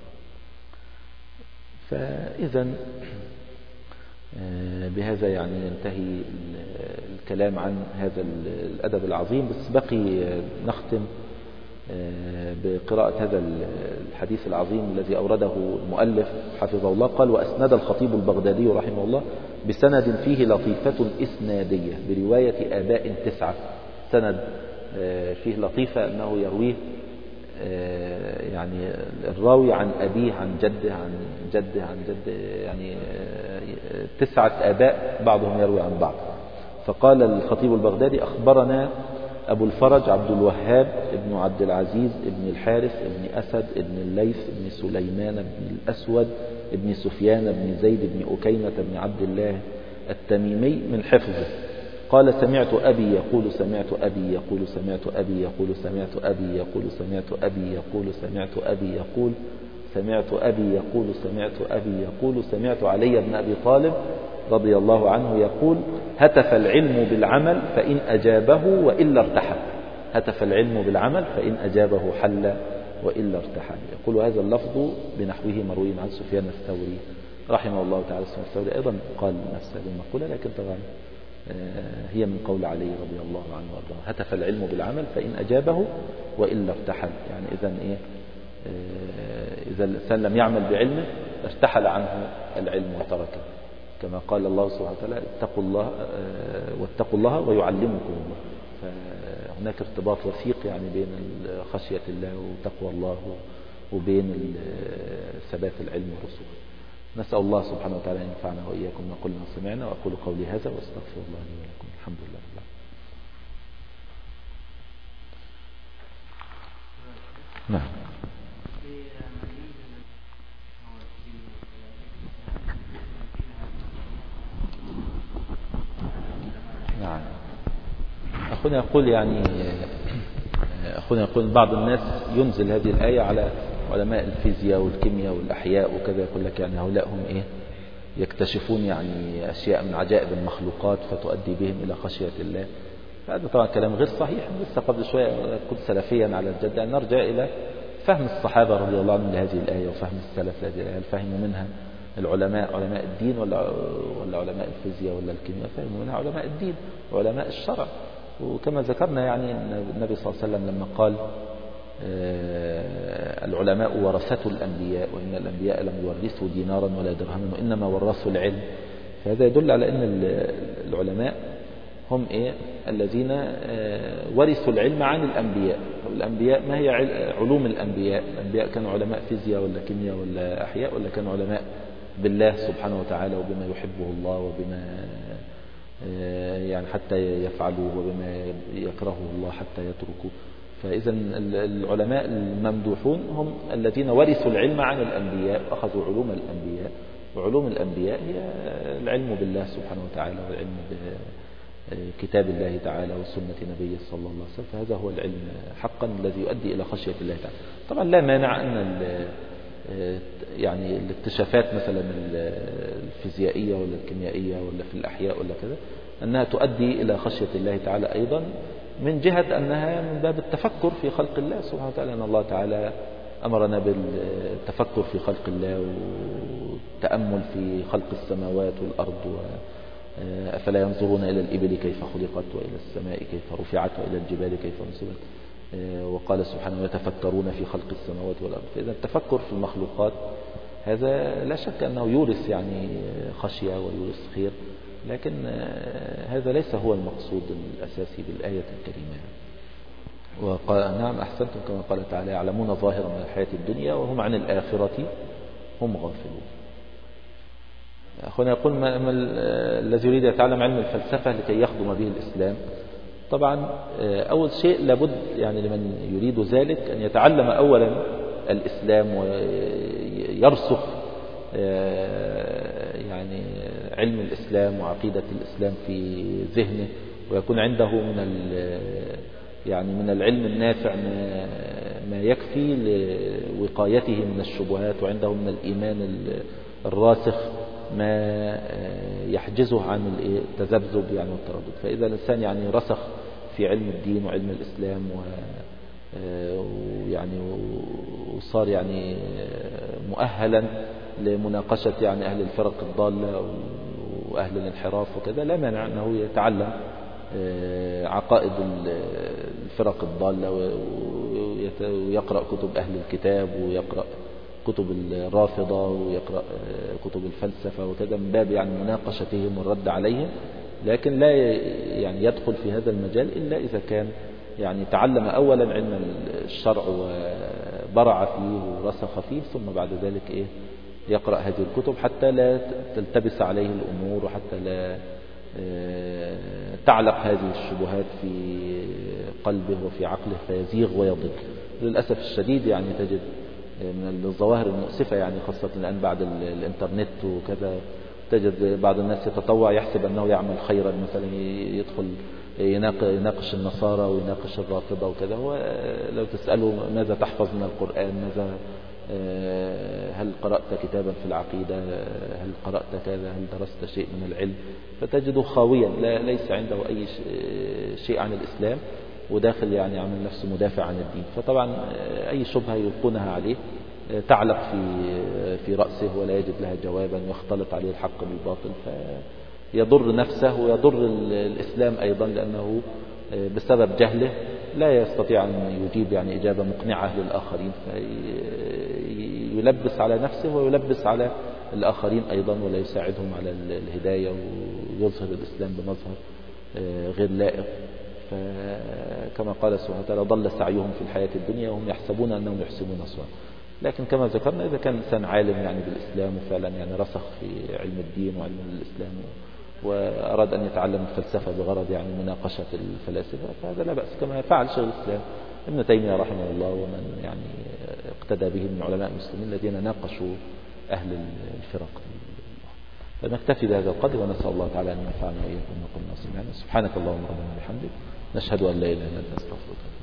فإذا بهذا يعني ينتهي الكلام عن هذا الأدب العظيم، بس بقي نختم بقراءة هذا الحديث العظيم الذي أورده المؤلف حفظه الله. قال: وأسند الخطيب البغدادي رحمه الله بسند فيه لطيفة إسنادية برواية آباء 9. سند فيه لطيفة أنه يرويه يعني الراوي عن أبيه عن جده عن جده عن جده، يعني 9 آباء بعضهم يروي عن بعض. فقال الخطيب البغدادي: أخبرنا أبو الفرج عبد الوهاب ابن عبد العزيز ابن الحارث ابن أسد ابن الليث ابن سليمان ابن الأسود ابن سفيان ابن زيد ابن أكيمة ابن عبد الله التميمي من حفظه. قال: سمعت أبي يقول سمعت أبي يقول سمعت أبي يقول سمعت أبي يقول سمعت أبي يقول سمعت أبي يقول سمعت أبي يقول سمعت أبي يقول سمعت علي بن أبي طالب رضي الله عنه يقول: هتف العلم بالعمل فإن أجابه وإلا ارتحل. هتف العلم بالعمل فإن أجابه حل وإلا ارتحل. يقول هذا اللفظ بنحوه مروي عن سفيان الثوري رحمه الله تعالى. سفيان الثوري أيضا قال نفس هذه المقولة، لكن طبعا هي من قول علي رضي الله عنه وارضاه: هتف العلم بالعمل فإن أجابه وإلا ارتحل. يعني إذا الإنسان لم يعمل بعلمه ارتحل عنه العلم وتركه. كما قال الله سبحانه وتعالى اتقوا الله واتقوا الله ويعلمكم الله. فهناك ارتباط وثيق يعني بين خشية الله وتقوى الله وبين ثبات العلم والرسوخ. نسأل الله سبحانه وتعالى أن ينفعنا وإياكم ما قلنا وسمعنا، وأقول قولي هذا وأستغفر الله لي ولكم. الحمد لله. نعم. نعم. أخونا يقول بعض الناس ينزل هذه الآية على علماء الفيزياء والكيمياء والأحياء وكذا، يقول لك يعني هؤلاء هم يكتشفون يعني أشياء من عجائب المخلوقات فتؤدي بهم إلى خشية الله. هذا طبعا كلام غير صحيح. لسه قبل شوية كنت سلفيا على الجد أن نرجع إلى فهم الصحابة رضي الله عنهم لهذه الآية وفهم السلف لهذه الآية. فهموا منها العلماء علماء الدين ولا علماء الفيزياء ولا الكيمياء؟ فهموا منها علماء الدين وعلماء الشرع. وكما ذكرنا يعني النبي صلى الله عليه وسلم لما قال العلماء ورثة الأنبياء، وإن الأنبياء لم يورثوا دينارا ولا درهما وإنما ورثوا العلم. فهذا يدل على أن العلماء هم الذين ورثوا العلم عن الأنبياء. الأنبياء ما هي علوم الأنبياء؟ الأنبياء كانوا علماء فيزياء ولا كيمياء ولا أحياء، ولا كانوا علماء بالله سبحانه وتعالى وبما يحبه الله وبما يعني حتى يفعلوه وبما يكرهه الله حتى يتركوه. فإذا العلماء الممدوحون هم الذين ورثوا العلم عن الأنبياء وأخذوا علوم الأنبياء. وعلوم الأنبياء هي العلم بالله سبحانه وتعالى والعلم بكتاب الله تعالى وسنة نبيه صلى الله عليه وسلم. فهذا هو العلم حقا الذي يؤدي إلى خشية الله تعالى. طبعا لا مانع أن يعني الاكتشافات مثلا الفيزيائية ولا الكيميائية ولا في الأحياء ولا كذا أنها تؤدي إلى خشية الله تعالى أيضا، من جهة أنها من باب التفكر في خلق الله سبحانه وتعالى. أن الله تعالى أمرنا بالتفكر في خلق الله والتأمل في خلق السماوات والأرض. أفلا ينظرون إلى الإبل كيف خلقت وإلى السماء كيف رفعت وإلى الجبال كيف نصبت. وقال سبحانه يتفكرون في خلق السماوات والأرض. فإذا التفكر في المخلوقات هذا لا شك أنه يورث يعني خشية ويورث خير، لكن هذا ليس هو المقصود الأساسي بالآية الكريمة. وقال نعم أحسنتم كما قال تعالى يعلمون ظاهرا من الحياة الدنيا وهم عن الآخرة هم غافلون. أخونا يقول ما الذي يريد يتعلم علم الفلسفة لكي يخدم به الإسلام؟ طبعا أول شيء لابد يعني لمن يريد ذلك أن يتعلم أولا الإسلام ويرسخ يعني علم الإسلام وعقيدة الإسلام في ذهنه، ويكون عنده من العلم النافع ما يكفي لوقايته من الشبهات، وعنده من الإيمان الراسخ ما يحجزه عن التذبذب يعني والتردد. فإذا الإنسان يعني رسخ في علم الدين وعلم الإسلام ويعني وصار يعني مؤهلا لمناقشة يعني أهل الفرق الضالة وأهل الانحراف وكذا، لا مانع أنه يتعلم عقائد الفرق الضالة ويقرأ كتب أهل الكتاب ويقرأ كتب الرافضة ويقرأ كتب الفلسفة وكذا من باب يعني مناقشتهم والرد عليهم، لكن لا يعني يدخل في هذا المجال إلا إذا كان يعني تعلم أولا علم الشرع وبرع فيه ورسخ فيه، ثم بعد ذلك يقرأ هذه الكتب حتى لا تلتبس عليه الأمور وحتى لا تعلق هذه الشبهات في قلبه وفي عقله فيزيغ ويضل. للأسف الشديد يعني تجد من الظواهر المؤسفة يعني خاصة الآن بعد الإنترنت وكذا، تجد بعض الناس يتطوع يحسب أنه يعمل خيرا، مثلا يدخل يناقش النصارى ويناقش الرافضة وكذا. ولو تسأله ماذا تحفظ من القرآن، ماذا هل قرأت كتابا في العقيدة، هل قرأت كذا، هل درست شيء من العلم، فتجده خاويا ليس عنده أي شيء عن الإسلام وداخل يعني عمل نفسه مدافع عن الدين. فطبعا أي شبهة يلقونها عليه تعلق في رأسه ولا يجد لها جوابا، ويختلط عليه الحق بالباطل فيضر نفسه ويضر الإسلام أيضا، لأنه بسبب جهله لا يستطيع أن يجيب يعني إجابة مقنعة للآخرين، فيلبس على نفسه ويلبس على الآخرين أيضا ولا يساعدهم على الهداية ويظهر الإسلام بمظهر غير لائق. فكما قال سبحانه وتعالى ضل سعيهم في الحياة الدنيا وهم يحسبون أنهم يحسنون صنعا. لكن كما ذكرنا إذا كان إنسان عالم يعني بالإسلام وفعلا يعني رسخ في علم الدين وعلم الإسلام وأراد أن يتعلم الفلسفة بغرض يعني مناقشة الفلاسفة فهذا لا بأس، كما فعل شيخ الإسلام ابن تيمية رحمه الله ومن يعني اقتدى به من علماء المسلمين الذين ناقشوا أهل الفرق. فنكتفي بهذا القدر ونسأل الله تعالى أن ينفعنا وإياكم بما قلنا وسمعنا. سبحانك اللهم ربنا وبحمدك نشهد أن لا إله إلا أنت نستغفرك.